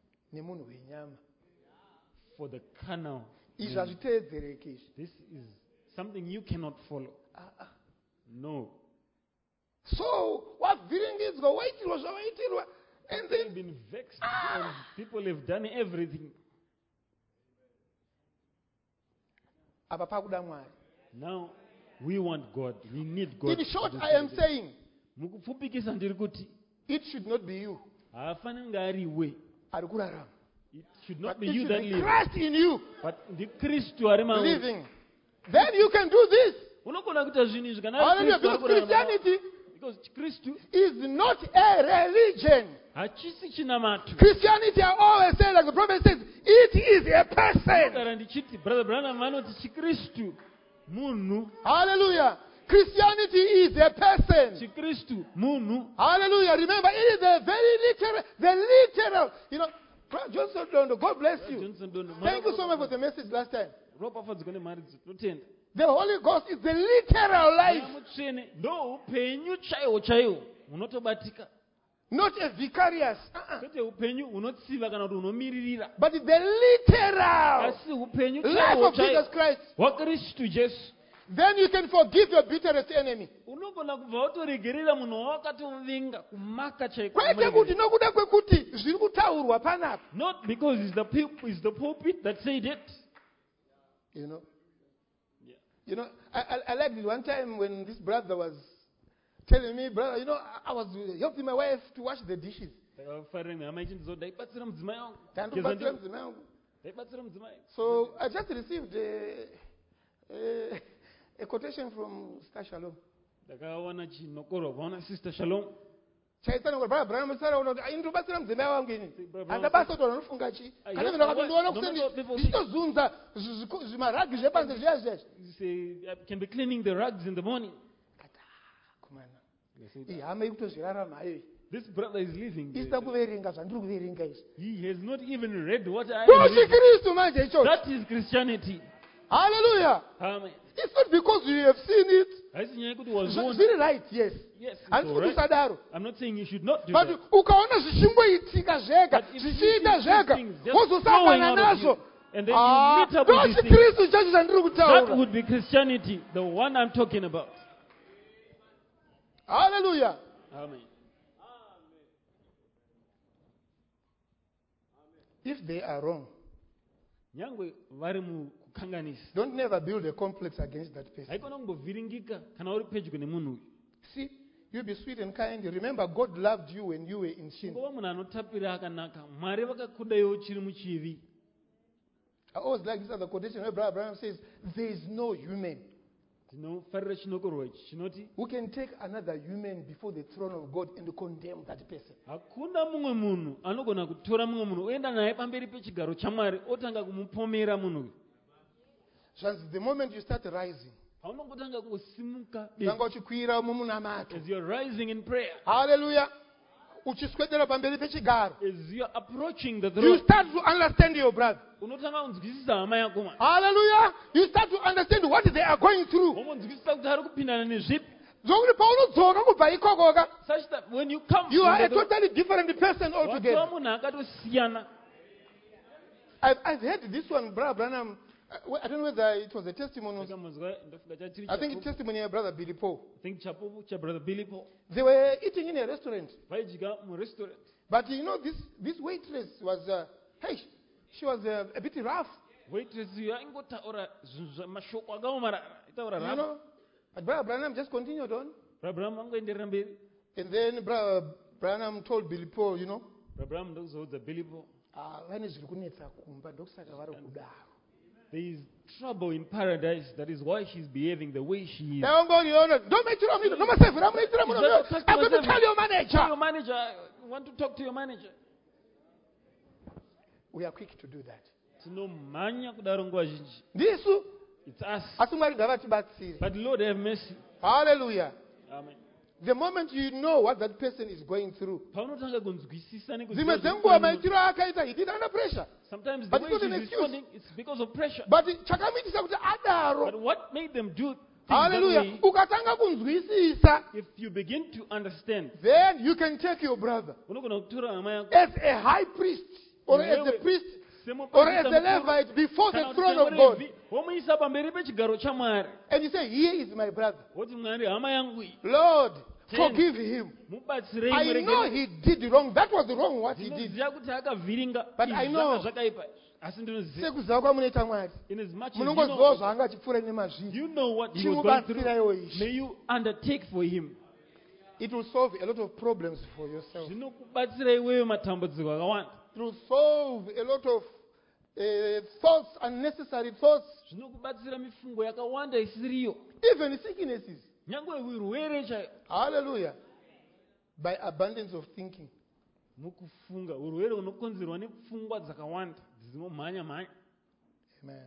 For the carnal. This is something you cannot follow. No. So, what is going and they've been vexed and people have done everything. Now, we want God. We need God. In short, I am saying, it should not be you. It should not but be it you should that be live. Christ in you. But the Christ living. Then you can do this. Hallelujah. Because Christianity because Christ is not a religion. Christianity, I always say, like the prophet says, it is a person. Hallelujah. Christianity is a person. Hallelujah. Remember, it is a very literal, the literal, you know, Johnson Dondo, God bless you. Thank you so much for the message last time. The Holy Ghost is the literal life. Not a vicarious. Uh-uh. But the literal life of Jesus Christ. Then you can forgive your bitterest enemy. Not because it's the, pul- it's the pulpit that said it. You know? Yeah. You know, I, I, I liked it one time when this brother was telling me, brother, you know, I was helping my wife to wash the dishes. So I just received a, a, a quotation from Sister Shalom. Sister Shalom. Can be cleaning the rugs in the morning. This brother is living. He has not even read what I read. That is Christianity. Hallelujah. Amen. It's not because you have seen it. It's very right, yes. Yes. And Right. I'm not saying you should not do but that. ukaona zvichingoitika zvega zvichiita zvega wozosangana nazvo and then Ah, you meet up with these things. ndochikristu chacho chandiri That kutaura. would be Christianity, the one I'm talking about. Hallelujah. Amen. If they are wrong, Nyangwe vari mukukanganisa. don't never build a complex against that person. Haikona kungovhiringika kana uri pedyo nemunhu uyu. See, you be sweet and kind. Remember, God loved you when you were in sin. Ngova munhu anotapira akanaka. Mwari vakakudaiwo uchiri muchivi. I always like this other quotation where Brother Abraham says, there is no human Tinofarira chinokorwa ichi chinoti who can take another human before the throne of God and condemn that person. hakuna mumwe munhu anogona kutora mumwe munhu oenda naye pamberi pechigaro chamwari otanga kumupomera munhu uyu. Just the moment you start rising, paunongotanga kusimuka tanga uchikwira mumunamato. as you're rising in prayer, Hallelujah. Uchiswedera pamberi pechigaro. as you're approaching the You throne, start to understand your brother. unotanga kunzwisisa hama yako mwana. Hallelujah. You start to understand what they are going through. Womonzwisisa kuti ari kupindana nezvipi. Zokuti paunodzoka kubva ikokoka, Such that when you come you from are a the throne, totally different person watova altogether. munhu akatosiyana. I've, I've heard this one, Brother Branham. uh, I don't know whether it was a testimony. Ndakamuzwa ndofunga chachiri I think it's chapupu. testimony of Brother Billy Paul. I think chapupu cha brother Billy Paul. They were eating in a restaurant. Vaidya murestaurant. But you know, this, this waitress was, uh, hey, she was uh, a bit rough. Waitress iyo aingotaura zvinhu zvamashoko akaomarara. Itaura You rapa. know. But Brother Branham just continued on. Abraham angoenderera mberi. And then Brother Branham told Billy Paul, you know, Abraham ndokuzoudza Billy Paul. ah, vane zviri kunetsa kumba ndokusaka vari kudaro. There is trouble in paradise. That is why she's behaving the way she is. Davangoriona, ndomaitira muno, ndomasevhera munoitira muno. Is that the I'm going to customer tell your Tell manager. your manager. I want to talk to your manager. We are quick to do that. Tinomhanya kudaro nguva zhinji. Ndisu, It's us. asi Mwari ngavatibatsire. But Lord have mercy. Hallelujah. Amen. The moment you know what that person is going through, Paunotanga kunzwisisa dzimwe nekuziva dzenguva zviri maitiro akaita, he did under pressure. Sometimes the But way it's not she's an excuse. responding, it's because of pressure. But chakamuitisa kuti adaro. But what made them do things Hallelujah. that way, Ukatanga kunzwisisa, if you begin to understand, then you can take your brother unogona kutora hama yako as a high priest or as a priest semuprofita or as a mukuru, Levite before kana the kuti throne of semurevhi, God. womuisa pamberi pechigaro chamwari. And you say, here is my brother. Woti Mwari hama yangu iyi, Lord, Ten. forgive him. mubatsirei I muregere. know he did wrong. That was wrong what he did. Ndinoziva kuti akavhiringa. But Izvi I know- zvanga zvakaipa. Asi ndinoziva. Sekuziva kwamunoita Mwari. In as much as Munongozivawo you know, zvaanga achipfuura nemazviri. you know what he was going Chimubatsiraiwo through, izvi. may you undertake for him. It will solve a lot of problems for yourself. Zvinokubatsira iwewe matambudziko akawanda. It will solve a lot of uh, thoughts, unnecessary thoughts, Zvinokubatsira mifungo yakawanda isiriyo. even sicknesses. Nyangwe urwere chayo. Hallelujah. By abundance of thinking. Mukufunga urwere unokonzerwa nepfungwa dzakawanda dzinomhanya mhanya. Amen.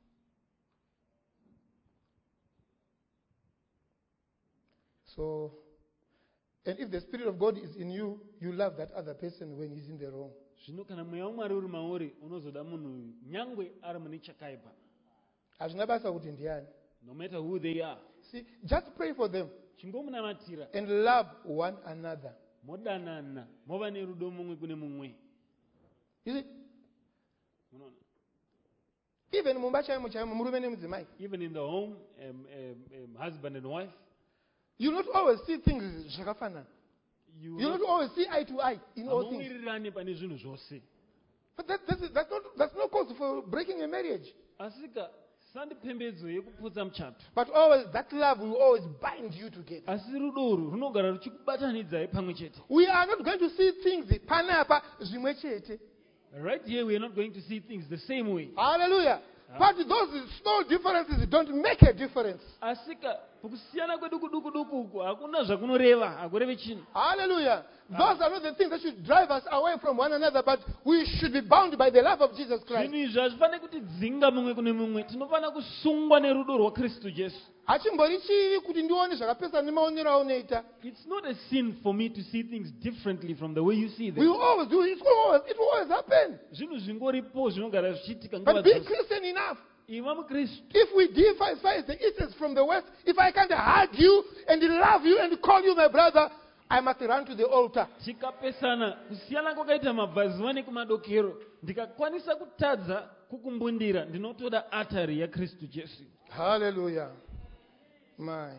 So, and if the Spirit of God is in you, you love that other person when he's in the wrong. Zvino kana mweya waMwari uri mauri unozoda munhu uyu nyangwe ari mune chakaipa. Hazvina basa kuti ndiani. No matter who they are. See, just pray for them Chingomunamatira. and love one another. Modanana. Mova nerudo mumwe kune mumwe. You see, Unoona? even mumba chaimo chaimo murume nemudzimai, Even in the home, um, um, um, husband and wife, you not always see things zvakafanana. you You not always see eye to eye in all things. hamuwirirani pane zvinhu zvose. But that, that's, that's, not, that's no cause for breaking a marriage. Asika sandipembedzo yekuputsa muchato. But always that love will always bind you together. Asi rudo urwu runogara ruchikubatanidzai pamwe chete. We are not going to see things panapa zvimwe chete. Right here we are not going to see things the same way. Hallelujah. But those small differences don't make a difference. Asika kusiyana kwedu kuduku duku uku hakuna zvakunoreva, hakurevi chinhu. Hallelujah. Those are not the things that should drive us away from one another, but we should be bound by the love of Jesus Christ. Zvinhu izvi hazvifaniri kutidzinga mumwe kune mumwe. Tinofanira kusungwa nerudo rwaKristu Jesu. Hachimbori chivi kuti ndione zvakapesana nemaonero aunoita. It's not a sin for me to see things differently from the way you see We them. will always do it. It will always, it will always happen. Zvinhu zvingoripo zvinogara zvichiitika nguva But be dzose. Christian enough. Iva mukristu. If we differ the east from the west, if I can't hug you and love you and call you my brother, I must run to the altar. Tikapesana kusiyana kwakaita mabvazuva nekumadokero, ndikakwanisa kutadza kukumbundira ndinotoda atari yaKristu Jesu. Hallelujah. My.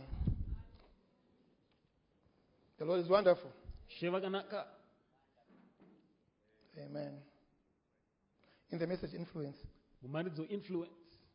The Lord is wonderful. Sheva kanaka. Amen. In the message influence. Mumaridzo influence.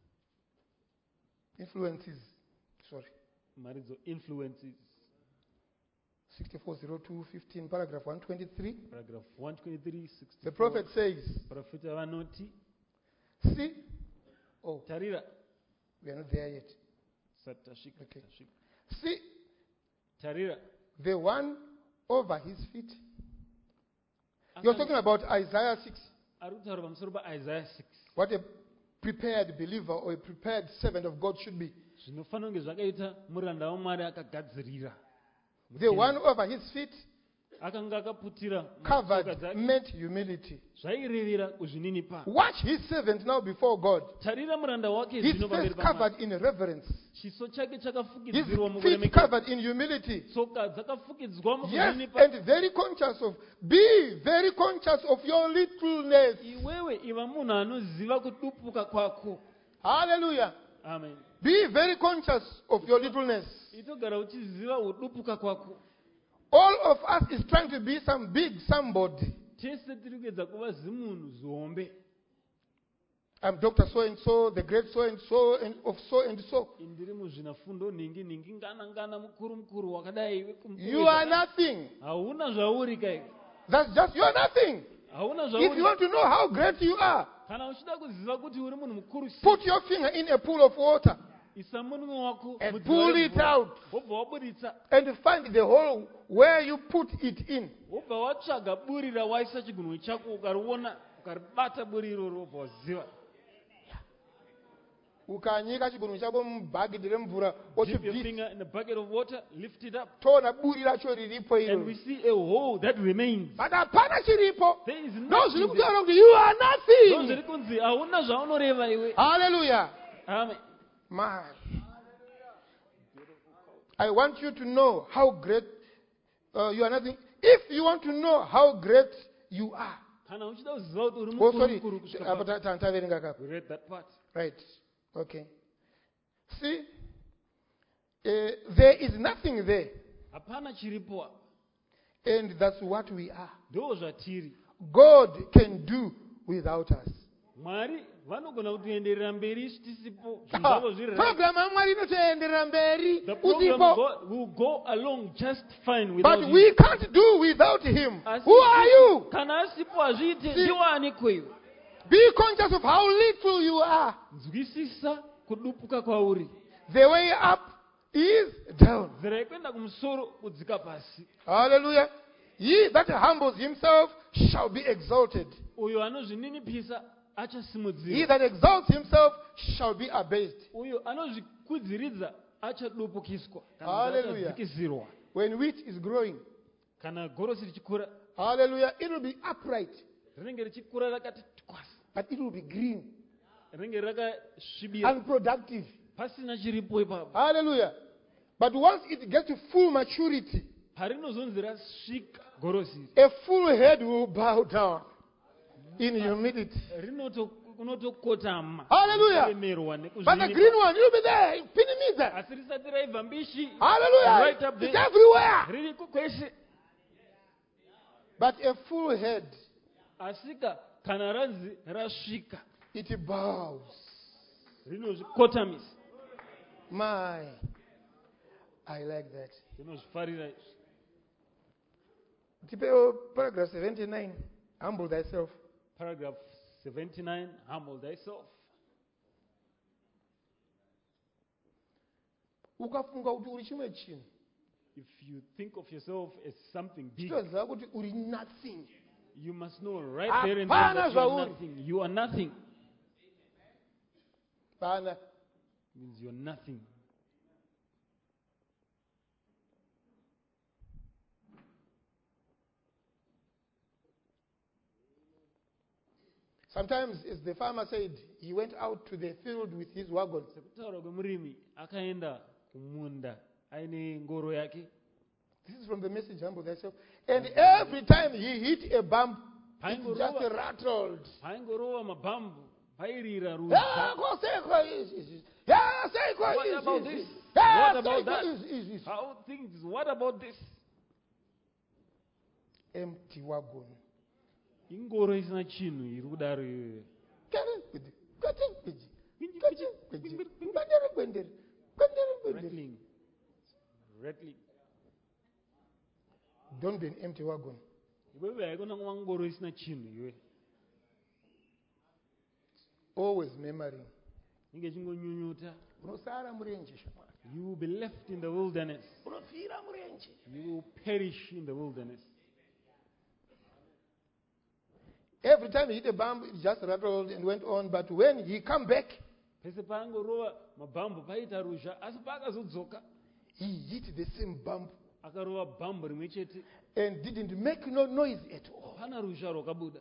Influences. Sorry. Mumaridzo influences. sixty-four oh two fifteen, paragraph one twenty-three. Paragraph one twenty-three, sixty-four. The prophet says, Profeta vanoti, see, oh, tarira. we are not there yet. Satashika, Okay. tashika. See, Tarira. the one over his feet. You're talking about Isaiah six. Arutaura pamusoro paIsaiah six. What a prepared believer or a prepared servant of God should be. Zvinofanira kunge zvakaita muranda waMwari akagadzirira. The one over his feet Akanga akaputira covered matsoka dzake. meant humility. Zvairevera kuzvininipa. Watch his servant now before God. Tarira muranda wake His zvino face pamberi paMwari. covered in reverence. Chiso chake His chakafukidzirwa feet mukuremekera. covered in humility. Tsoka dzakafukidzwa Yes, mukuzvinipa. and very conscious of, be very conscious of your littleness. Iwewe iva munhu anoziva kudupuka kwako. Hallelujah. Amen. Be very conscious of your littleness. Itogara uchiziva udupuka kwako. All of us is trying to be some big somebody. Tese tiri kuedza kuva zimunhu zihombe. I'm Doctor So and so, the great so and so, and of so and so. Indiri muzvinafundo ningi ningi ngana ngana mukuru mukuru wakadai iwe kumukuru You are wakadai. nothing. Hauna zvauri kai. That's just, you are nothing. Hauna If you zvauri. want to know how great you are, Kana uchida kuziva kuti uri munhu mukuru sei. put your finger in a pool of water Isa munwe wako and mudziva pull it remvura. out Wobva waburitsa. and find the hole where you put it in. Wobva watsvaga buri rawaisa chigunwe chako ukariona ukaribata buri iroro wobva waziva. Ukanyika chigunwe chako mubhagidhi remvura Dip your ochibvisa. finger in a bucket of water, lift it up, Toona buri racho riripo and we iro. see a hole that remains. But hapana chiripo. There is No, zviri nothing there. kutaura kuti you are Ndizvo nothing. zviri kunzi hauna zvaunoreva iwe. Hallelujah. Amen. Man. I want you to know how great uh, you are nothing. If you want to know how great you are. Kana uchida kuziva kuti uri Oh, mukuru sorry. mukuru kusvika Apa papi. ta- ta- taverenga kapo. We read that part. Right. Okay. See, uh, there is nothing there. Hapana chiripo apa. And that's what we are. Ndo zvatiri. God can do without us. Mwari vanogona kutoenderera mberi isu tisipo. Zvinhu Ah, zvavo zviri right. program yaMwari inotoenderera mberi The program usipo. of God will go along just fine without But you. we can't do without him. Asi Who are you? Kana asipo hazviite See- ndiwani kweyo. Be conscious of how little you are. Nzwisisa kudupuka kwauri. The way up is down. Nzira yekuenda kumusoro kudzika pasi. Hallelujah. He that humbles himself shall be exalted. Uyo anozvininipisa He achasimudzirwa. that exalts himself shall be abased. Uyo anozvikwidziridza achadupukiswa. Kana Hallelujah. achadzikisirwa. When wheat is growing, Kana gorosi richikura, hallelujah, it will be upright, rinenge richikura rakati twasa. but it will be green, Rinenge rakasvibira. unproductive. Pasina chiripo ipapo. Hallelujah. But once it gets to full maturity, Parinozonzi rasvika gorosi. a full head will bow down in humility. Rinoto unotokotama. Hallelujah. Kuremerwa But the nekuzvininipisa. green one, you'll be there, pinimiza. Asi risati raibva mbishi. Hallelujah. Right up It's there. everywhere. Ririko kwese. But a full head, Asika kana ranzi rasvika. it bows. Rinozvikotamisa. My, I like that. Rinozvifarira izvi. Tipeo paragraph seventy-nine. Humble thyself. Paragraph seventy-nine, humble thyself. Ukafunga kuti uri chimwe chinhu, If you think of yourself as something big, chitoziva kuti uri nothing. you must know right there and then Hapana that you are zvauri. nothing. You are nothing. Bana. Means you're nothing. Sometimes, as the farmer said, he went out to the field with his wagon. Sekutaura kwemurimi akaenda kumunda aine ngoro yake. This is from the message, humble thyself. And every time he hit a bump, it Paingorova. just rattled. Paingorova mabhambu pairira Yeah, ruzha. go say kwa is is is. Yeah, say kwa What is about is, this? is. Yeah, What say about kwa that? is is is. How things? What about this? Empty wagon. Ingoro isina chinhu iri kudaro iyoyo. Karen kwedi. Kati kwedi. Kwinji, Kati kwinji, kwedi. kwinji, kwinji. Kwendere kwendere. Kwendere kwendere. Rattling. Rattling. Don't be an empty wagon. Iwewe haikona kuva ngoro isina chinhu iwe. Always memory. Inge chingonyunyuta. Unosara murenje shamwari. You will be left in the wilderness. Unofira murenje. You will perish in the wilderness. Every time he hit a bump, it just rattled and went on. But when he come back, Pese paangorova mabhambu paita ruzha, asi paakazodzoka he hit the same bump akarova bhambu rimwe chete, and didn't make no noise at all. hapana ruzha rwakabuda.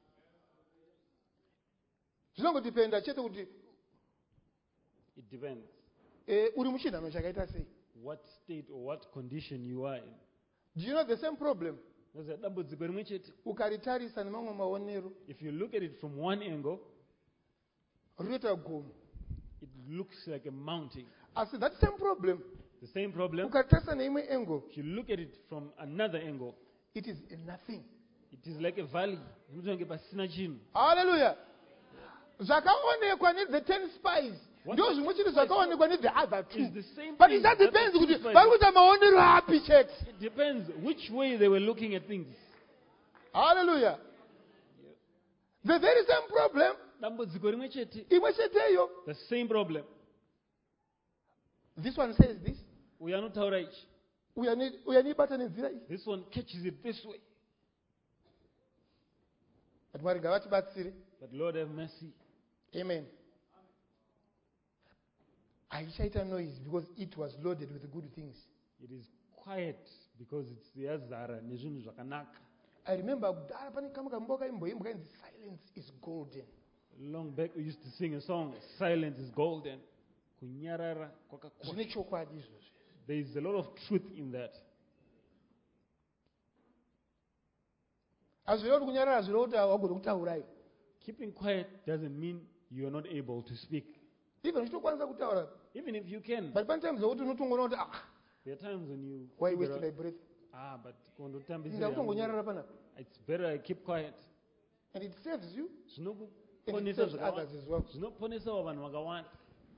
Zvinongodependa chete kuti It depends eh, uri muchinhano chakaita sei. what state or what condition you are in. Do you know the same problem? There's dambudziko rimwe chete. Ukaritarisa nemamwe maonero If you look at it from one angle, rinoita gomo. it looks like a mountain. Asi that same problem, The same problem. ukaritarisa neimwe angle, If you look at it from another angle, it is a nothing. it is like a valley. Zvinoti pasina chinhu. Hallelujah. Zvakaonekwa the ten spies What ndio zvimwe chete zvakaonekwa the other two. It's the same But thing it just that the depends two kuti spies- vari kuita maonero api chete. It depends which way they were looking at things. Hallelujah. The very same problem, Dambudziko rimwe chete. imwe cheteyo. The same problem. This one says this. Uyu anotaura ichi. Uyanibata nenzira iyi. This one catches it this way. But Mwari ngavatibatsire. But Lord have mercy. Amen. Aichaita noise because it was loaded with good things. It is quiet because it's yazara nezvinhu zvakanaka. I remember kudhara pane kamwe kamboka imboimbwa kanzi silence is golden. Long back we used to sing a song, Silence is Golden. Kunyarara kwakakosha. Zvine chokwadi izvozvo. There is a lot of truth in that. Hazvireva kuti kunyarara zvireva kuti hawagoni kutaurai. Keeping quiet doesn't mean you are not able to speak. Even uchitokwanisa kutaura. Even if you can. But pane times zvokuti unotongoona kuti ah, There are times when you why figure waste out, my breath? ah, but kundotambisa Inda yangu. kutongonyarara panapa. It's better I keep quiet. And it saves you and it Zvinokuponesa saves zvakawanda. others as well. Zvinoponesawo vanhu vakawanda.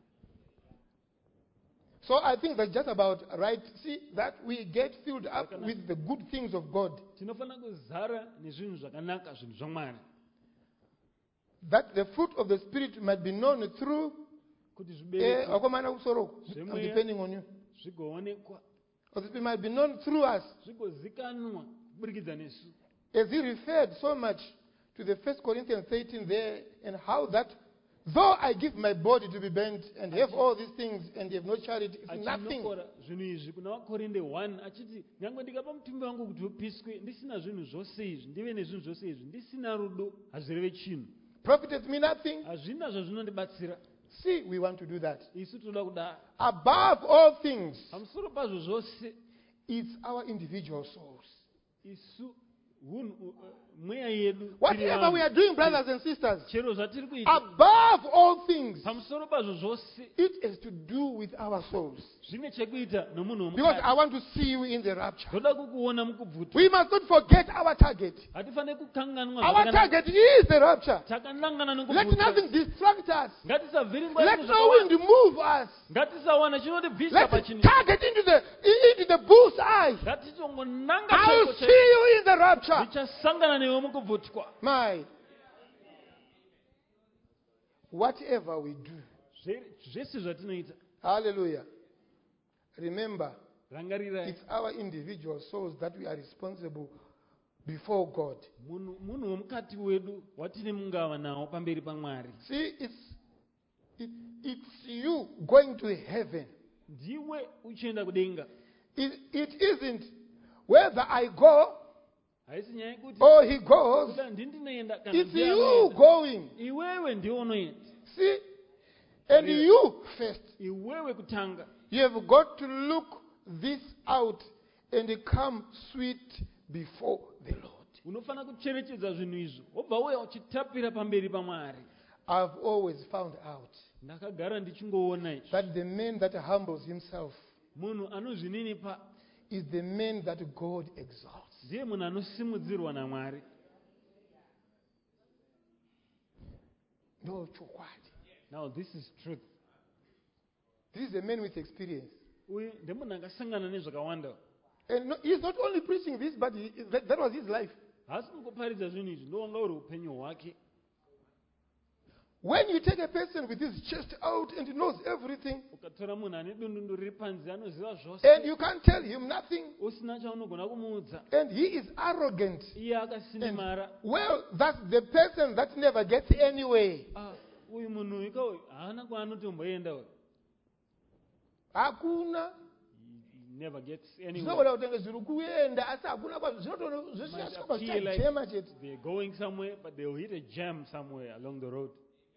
So I think that's just about right. See, that we get filled up Zvakanaka. with the good things of God. Tinofanira kuzara nezvinhu zvakanaka, zvinhu zvaMwari. That the fruit of the Spirit might be known through Kuti eh, zvibereko wakomana kusoroko. I'm Zvimwe- depending on you. zvigoonekwa, Or the Spirit might be known through us. zvigozikanwa kuburikidza nesu. As he referred so much to the First Corinthians thirteen there, and how that though I give my body to be bent and have all these things and have no charity, it's nothing. Achinokora zvinhu izvi kuna vakorinde one achiti nyangwe ndikapa mutumbi wangu kuti upiswe ndisina zvinhu zvose izvi ndive nezvinhu zvose izvi ndisina rudo hazvireve chinhu, Profiteth me nothing. hazvina zvazvinondibatsira. See, we want to do that. Isu toda kudaro. Above all things, Pamusoro pazvo zvose it's our individual souls. isu hunhu uh, mweya yedu tiri Whatever vanhu. we are doing, brothers and sisters, Chero zvatiri kuita above all things, pamusoro pazvo zvose it has to do with our souls. zvine chekuita nomunhu Because I womukati. want to see you in the rapture. Ndoda kukuona mukubvuta. We must not forget our target. Hatifaniri kukanganwa Our zvakanaka. target is the rapture. Takanangana Let nokubvuta. nothing distract us. Ngatisavhiringwa Let nezvinhu no wind zvakawanda. move us. Ngatisawana chinotibvisa Let's pachinhu. target into the into the bull's eye. Ngatichongonanga I will chaiko see chaiko. you in the rapture. Ndichasangana newe mukubvutwa. My. Whatever we do. Zve- Zvese zvatinoita. Hallelujah. Remember, Rangarirai. it's our individual souls that we are responsible before God. Munhu munhu womukati wedu watine mungava nawo pamberi paMwari. See, it's it, it's you going to heaven. Ndiwe uchienda kudenga. It, it isn't whether I go Haisi nyaya yekuti or he goes. kuti handini ndinoenda kana It's ndiye you anoenda. going. Iwewe ndiwe unoenda. See, and you first. Iwewe kutanga. You have got to look this out and come sweet before the Lord. Unofanira kucherechedza zvinhu izvo. Wobva uya uchitapira pamberi paMwari. I've always found out ndakagara ndichingoona ichi that the man that humbles himself munhu anozvininipa is the man that God exalts. ndiye munhu anosimudzirwa naMwari. No chokwadi. Now this is truth. This is a man with experience. Uyu ndemunhu akasangana nezvakawanda. And no, he's not only preaching this, but he, that, that was his life. Haasi kungoparidza zvinhu izvi ndowanga uri upenyu hwake. When you take a person with his chest out and he knows everything, Ukatora munhu ane dundundu riri panze anoziva and zvose you can't tell him nothing, usina chaunogona kumuudza, and he is arrogant, iye akasinimara, well, that's the person that never gets anywhere. ah, uyu munhu ika uyu haana kwaanotomboenda uyu. Hakuna. He never gets anywhere. Zvinoda kuti zviri kuenda asi hakuna kwa zvinotoona Might zvisvika appear like pachitema chete. they're going somewhere, but they'll hit a jam somewhere along the road.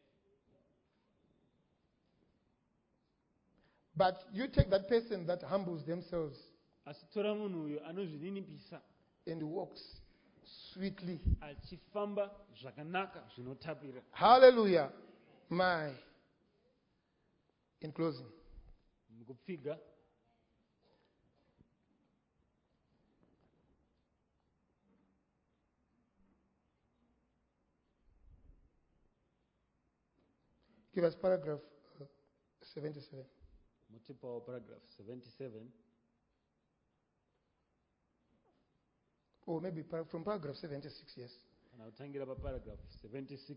But you take that person that humbles themselves Asi tora munhu uyu anozvininipisa and walks sweetly. achifamba zvakanaka zvinotapira. Hallelujah. My. In closing, Mukupfiga, give us paragraph uh, seventy-seven. mutipawo paragraph seventy-seven. Or maybe par- from paragraph seventy-six, yes. Kana kutangira paparagraph seventy-six.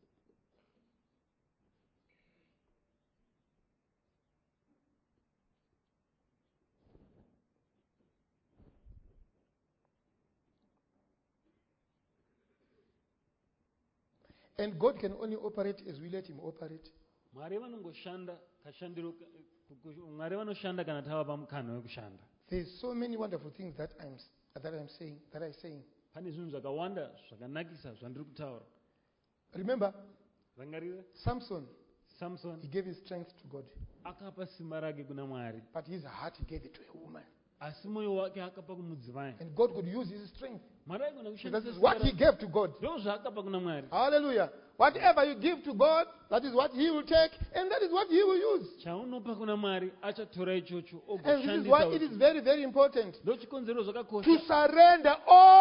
And God can only operate as we let him operate. Mwari vanongoshanda kashandiro ka- ku- ku- Mwari vanoshanda kana tavapa mukana wekushanda. There's so many wonderful things that I'm s- that I'm saying, that I'm saying. Pane zvinhu zvakawanda zvakanakisa zvandiri kutaura. Remember, Rangarira, Samson, Samson he gave his strength to God, akapa simba rake kuna Mwari, but his heart he gave it to a woman. asi mwoyo wake akapa kumudzimai. And God could use his strength. Mwari aigona So that kushandisa is simba what he rake. gave to God. Ndo zvaakapa kuna Mwari. Hallelujah. Whatever you give to God, that is what he will take, and that is what he will use. Chaunopa kuna Mwari achatora ichocho And this is why it is ogoshandisa. very, very important Ndo chikonzero to zvakakosha surrender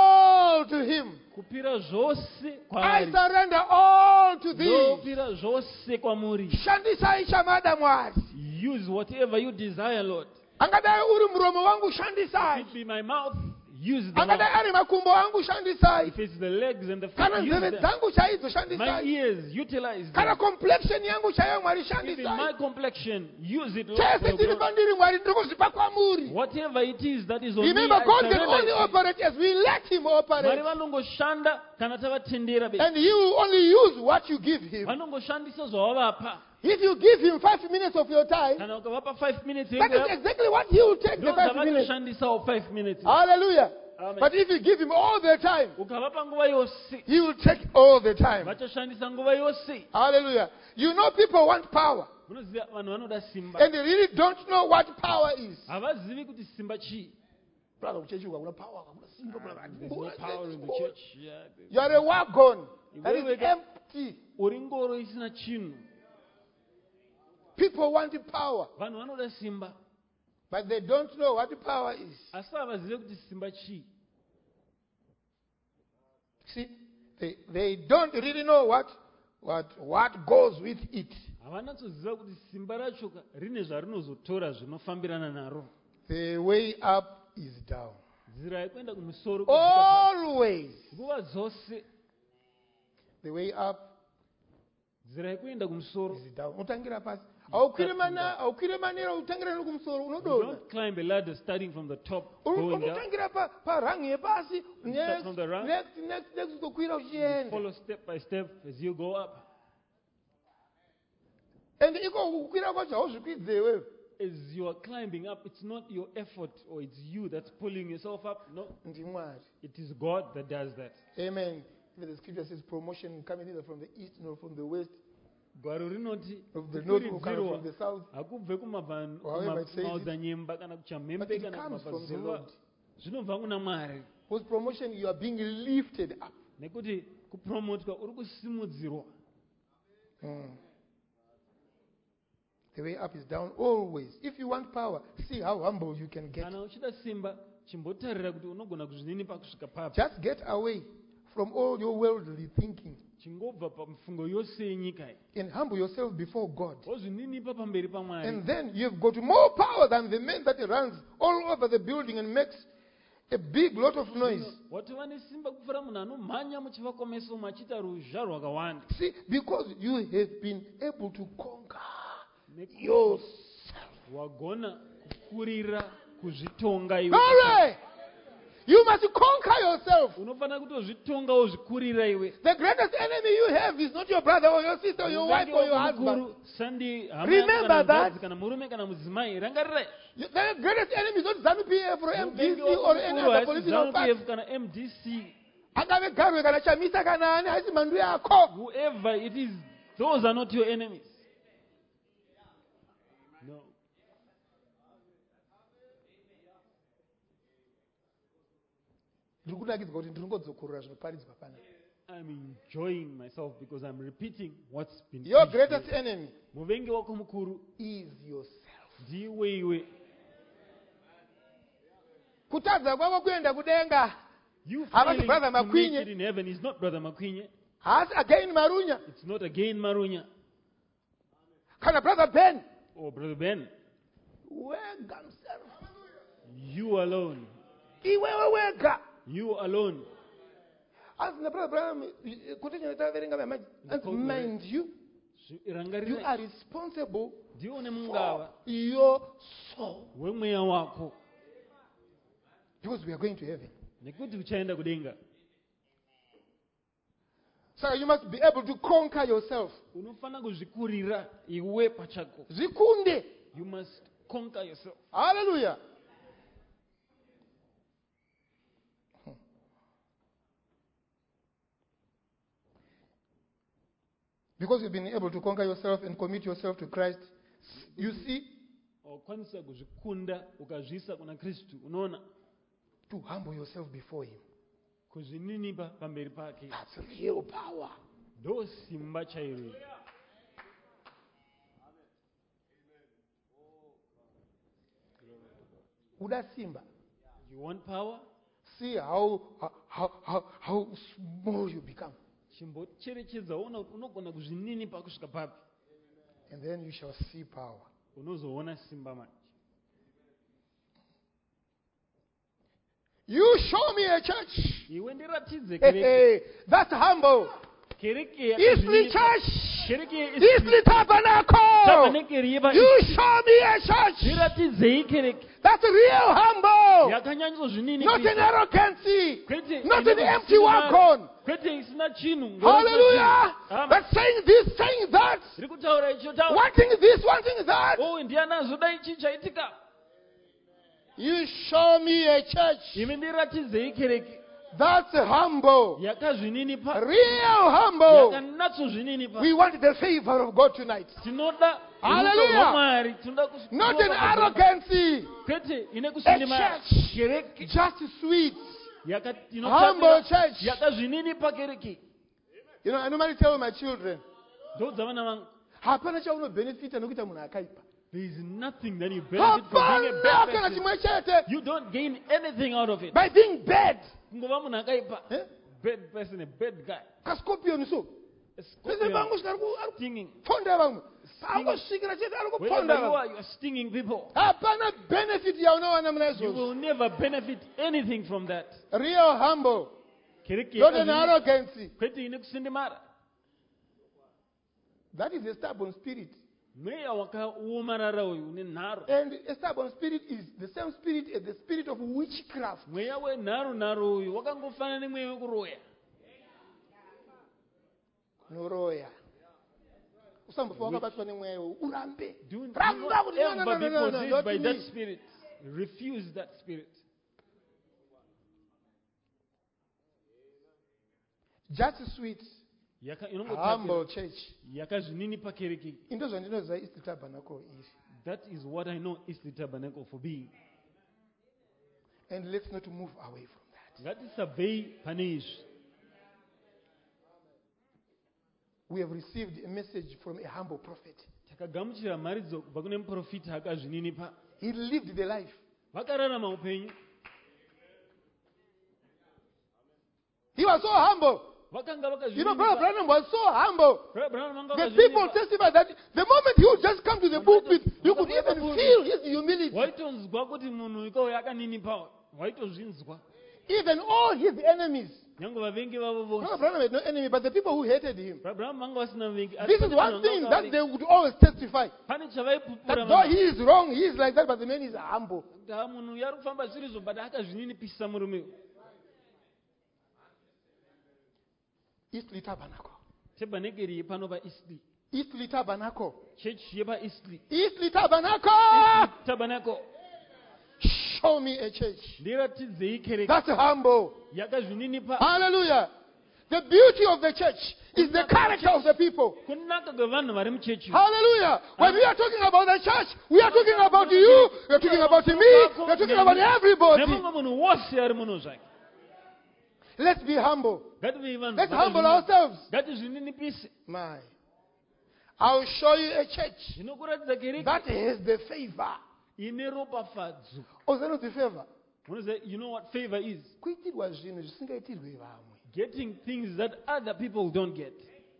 all to him. kupira zvose I kwaari. surrender all to thee. Ndopira zvose kwamuri. Shandisai shamada Mwari. Use whatever you desire, Lord. Angadai uri muromo wangu If shandisai. it be my mouth, use the Angadai mouth. ari makumbo angu shandisai. If it's the legs and the feet, Kana use nzeve them. dzangu chaidzo My shandisai. ears, utilize Kana them. complexion yangu chaiyo Mwari Even my shandisai. complexion, use it, Lord. Chese for your chiri glory. pandiri Mwari ndiri kuzvipa kwamuri. Whatever it is that is on me, Remember, I God can surrender only it to you. operate as we let him Mwari operate. vanongoshanda kana tavatendera be. And he will only use what you give him. Vanongoshandisa zvawavapa. If you give him five minutes of your time, Kana ukavapa five minutes that is yekuya, exactly what he will take the ndo five minutes. zvavanoshandisawo five minutes. Hallelujah. Amen. But if you give him all the time, Ukavapa nguva yose, he will take all the time. vachashandisa nguva yose. Hallelujah. You know people want power, Munoziva vanhu vanoda simba. and they really don't know what power is. Havazivi kuti simba chii. Brother, kuchechi kuna power, kuna simba, brother. There's no power in the church. Yeah, there's- You are a wagon that is Iwewe- empty. uri ngoro isina chinhu. People want power, Vanhu vanoda simba, but they don't know what power is. asi havazive kuti simba chii. See, they, they don't really know what, what, what goes with it. Havanatsoziva kuti simba racho ka- rine zvarinozotora zvinofambirana naro. The way up is down. Nzira yekuenda kumusoro kudzika pasi. Always. Nguva dzose The way up nzira yekuenda kumusoro. is down. Utangira pasi. Aukwire mana, aukwire manera utangira kumusoro You unodona. don't climb a ladder starting from the top, Uri- going down. Unotangira pa pa rangi yepasi. Next, from the rank. next, next, next utokwira You uchienda. follow step by step as you go up. And iko kukwira kwacho hauzvikwidze iwewe. As you are climbing up, it's not your effort or it's you that's pulling yourself up. No, Ndimwari. it is God that does that. Amen. Even the scripture says promotion coming neither from the east nor from the west, Gwaro rinoti of the north or coming kukwiridzirwa from the south. hakubve kumabva- Or however it says it. kumaodzanyemba kana But kuchamhembe it kana comes from the kumabvazuva. Lord. Zvinobva kuna Mwari. With promotion, you are being lifted up. Nekuti kupromotwa uri kusimudzirwa. Mm. The way up is down always. If you want power, see how humble you can get. kana uchida simba chimbotarira kuti unogona kuzvininipa kusvika papi. Just get away from all your worldly thinking chingobva pamifungo yose yenyika iyi and humble yourself before God. wozvininipa pamberi pamwari. And then you've got more power than the man that runs all over the building and makes a big lot of noise. watova nesimba kupfuura munhu anomhanya muchivakwa meso umo achiita ruzha rwakawanda. See, because you have been able to conquer yourself. wagona kukurira kuzvitonga iwe. Glory! You must conquer yourself. unofanira kutozvitonga wozvikurira iwe. The greatest enemy you have is not your brother or your sister or your wife or your husband. sandi Remember that. kana murume kana mudzimai rangarirai. You- The greatest enemy is not ZANU P F or M D C or any other political party. ZANU-P F kana M D C. Angave Garwe kana Chamisa kana ani haisi mandu yako. Whoever it is, those are not your enemies. No. Ndiri kudakidzwa kuti ndiri kungodzokorora zvinoparidzwa panapa. I'm enjoying myself because I'm repeating what's been Your preached greatest here. enemy Muvengi wako mukuru is yourself. ndiwe iwe. Kutadza kwako kuenda kudenga. You Havasi failing brother to make Makwinye. it in heaven is not Brother Makwinye. Haasi again Marunya. It's not again Marunya Kana brother Ben. or Brother Ben. Wega himself. You alone. Iwewe wega. You alone. As the brother Branham, kuti chinataverenga mamaji. And mind you, you Rangarira. are responsible Ndiwe une for mungava your soul. wemweya wako. Because we are going to heaven. Nekuti uchaenda kudenga. So you must be able to conquer yourself. Unofana kuzvikurira iwe pachako. Zikunde. You must conquer yourself. Hallelujah. Because you've been able to conquer yourself and commit yourself to Christ, you see, Wakwanisa kuzvikunda ukazvisa kuna Kristu. Unaona to humble yourself before Him. kuzvininipa pamberi pake. That's real power. Ndo simba chairo. Uda simba. You want power? See how, how, how, how small you become. Chimbocherechedza una unogona kuzvininipa kusvika papi. And then you shall see power. Unozoona simba manje. You show me a church. Iwe ndiratidze Hey, kereke. hey, that's humble. Kereke Eastly yakazvininipa. Church. Kereke Eastly Tabernacle. Tabernacle yeva. You show me a church. Ndiratidzei kereke. That's real humble. Yakanyanyisa zvinini. Not an arrogancy. Kwete Not ine an empty kusimama. wagon. Kwete isina chinhu. Hallelujah. Amen. But saying this, saying that. Ndiri kutaura icho taura. Wanting this, wanting that. Oh, ndiani azoda ichi chaitika. You show me a church. Imi ndiratidzei kereke. That's humble. Yakazvininipa. Real humble. Yakanatsozvininipa. We want the favor of God tonight. Tinoda Hallelujah. rudo rwaMwari. Tinoda kus- Not an kuonga arrogancy. kwete ine A kusinima. church. Kereke. Just sweet. Yaka- Humble tinotatira- church. yakazvininipa kereke. You know, I normally tell my children, Ndodza vana vangu. hapana chaunobenefita nokuita munhu akaipa. There is nothing that you benefit from being a Hapana bad kana person. chimwe chete. You don't gain anything out of it. By being bad. Kungova munhu akaipa. Eh? Bad person, a bad guy. Kascorpion so. A Pese scorpion, vangu svika ari ku- ari stinging. kuponda vamwe. Angosvikira chete ari Wherever kuponda you vamwe. are, you are stinging people. Hapana benefit yaunowana muna You izvozvo. will never benefit anything from that. Real humble. Kereke Not an yakazvininipa. arrogancy. Kwete ine kusindimara. That is a stubborn spirit. Mweya wakaomarara uyu une nharo. And a stubborn spirit is the same spirit as the spirit of witchcraft. Mweya wenharo nharo uyu wakangofanana nemweya wekuroya. Noroya. Usambofa wakabatwa nemweya uyu. Urambe. Do do Ramba not kuti no, no, ever no, be no, no, possessed not by that me. spirit. Refuse that spirit. Just sweet. Yaka- Humble inongotaura- church. yakazvininipa kereke. Into zvandinoziva East Tabernacle iri. That is what I know Eastleigh Tabernacle for being. And let's not move away from that. Ngatisabvei pane izvi. we have received a message from a humble prophet. Takagamuchira mharidzo kubva kune muprofita akazvininipa. He lived the life. Vakararama upenyu. He was so humble. Vakanga You know, Brother vakazvininipa. Branham was so humble. Brother Branham vanga The people vakazvininipa. testify that the moment he would just come to the pulpit, you could even feel his humility. Waitonzwa kuti munhu ikauya akaninipa. Waitozvinzwa. Even all his enemies. Nyange vavengi vavo Brother vose. Branham had no enemy, but the people who hated him. Brother Branham vanga vasina vavengi. This is one thing that they would always testify. Pane That chavaipupura though he is wrong, he is like that, but the man is humble. kuti ha munhu yari kufamba zvirizvo but akazvininipisa murume. Eastleigh Tabernacle. Tabernacle pano paEastleigh. Eastleigh Tabernacle. Church yepaEastleigh. Eastleigh Tabernacle. Tabernacle. Show me a church Ndiratidzei kereke that's humble. yakazvininipa. Hallelujah. The beauty of the church is the character of the people. Kunaka kwevanhu vari muchechi. Hallelujah. When we are talking about the church, we are talking about you, we are talking about me, we are talking about everybody. Nemumwe munhu wose ari muno zvake. Let's be humble. Ngativei vanhu Let's humble vakazvininipa. ourselves. Ngatizvininipise. My. I'll show you a church Ndinokuratidza kereke that has the favor. ine ropafadzo. Oh, is that not the favor? Unoziva, you know what favor is? Kuitirwa zvinhu zvisingaitirwe vamwe. Getting things that other people don't get.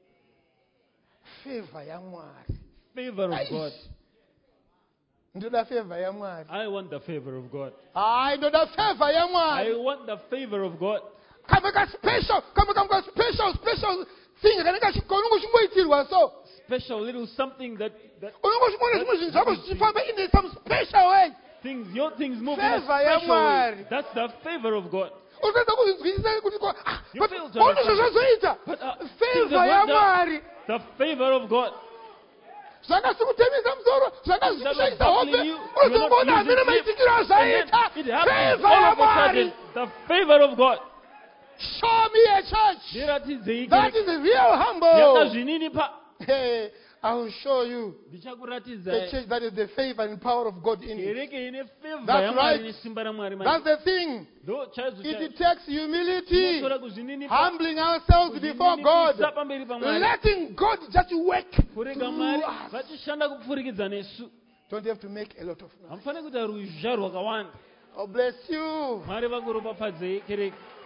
Favor yaMwari. Favor of God. Ndoda favor yaMwari. I want the favor of God. I ndoda favor I yaMwari. want the favor of God. Kama ka special, kama kama special, special thing kanaka chikonungu chimboitirwa so. Special little something that, that Unongo chimona chimwe zvinhu zvako zvichifamba in some special way. things, your things move in a Favor special way. yaMwari. That's the favor of God. Unoda kuzvinzwisisa kuti ko ah, You but feel to ono understand. zvazvazoita. But uh, things Favor that worked yaMwari. out, the favor of God. Zvakasikutemesa musoro, zvakazvishaisa hope. Unozombona hamene maitikiro And azvaita. then it happens Favor all of a yaMwari. sudden. The favor of God. Show me a church Ndiratidzei that kereke is real humble. yakazvininipa. Hey, I will show you a Ndichakuratidzai church that is the favor and power of God in it. kereke ine favor That's yaMwari right. nesimba raMwari. That's the thing. Ndo chaizvo chaizvo. It takes humility, Inotora kuzvininipa. humbling ourselves before God, Kuzvininipisa pamberi paMwari. letting God just work Kurega through Mwari us. vachishanda kupfurikidza nesu. Don't have to make a lot of noise. Hamufaniri kuita ruzha rwakawanda. Oh, bless you. Mwari vakuropafadzei kereke.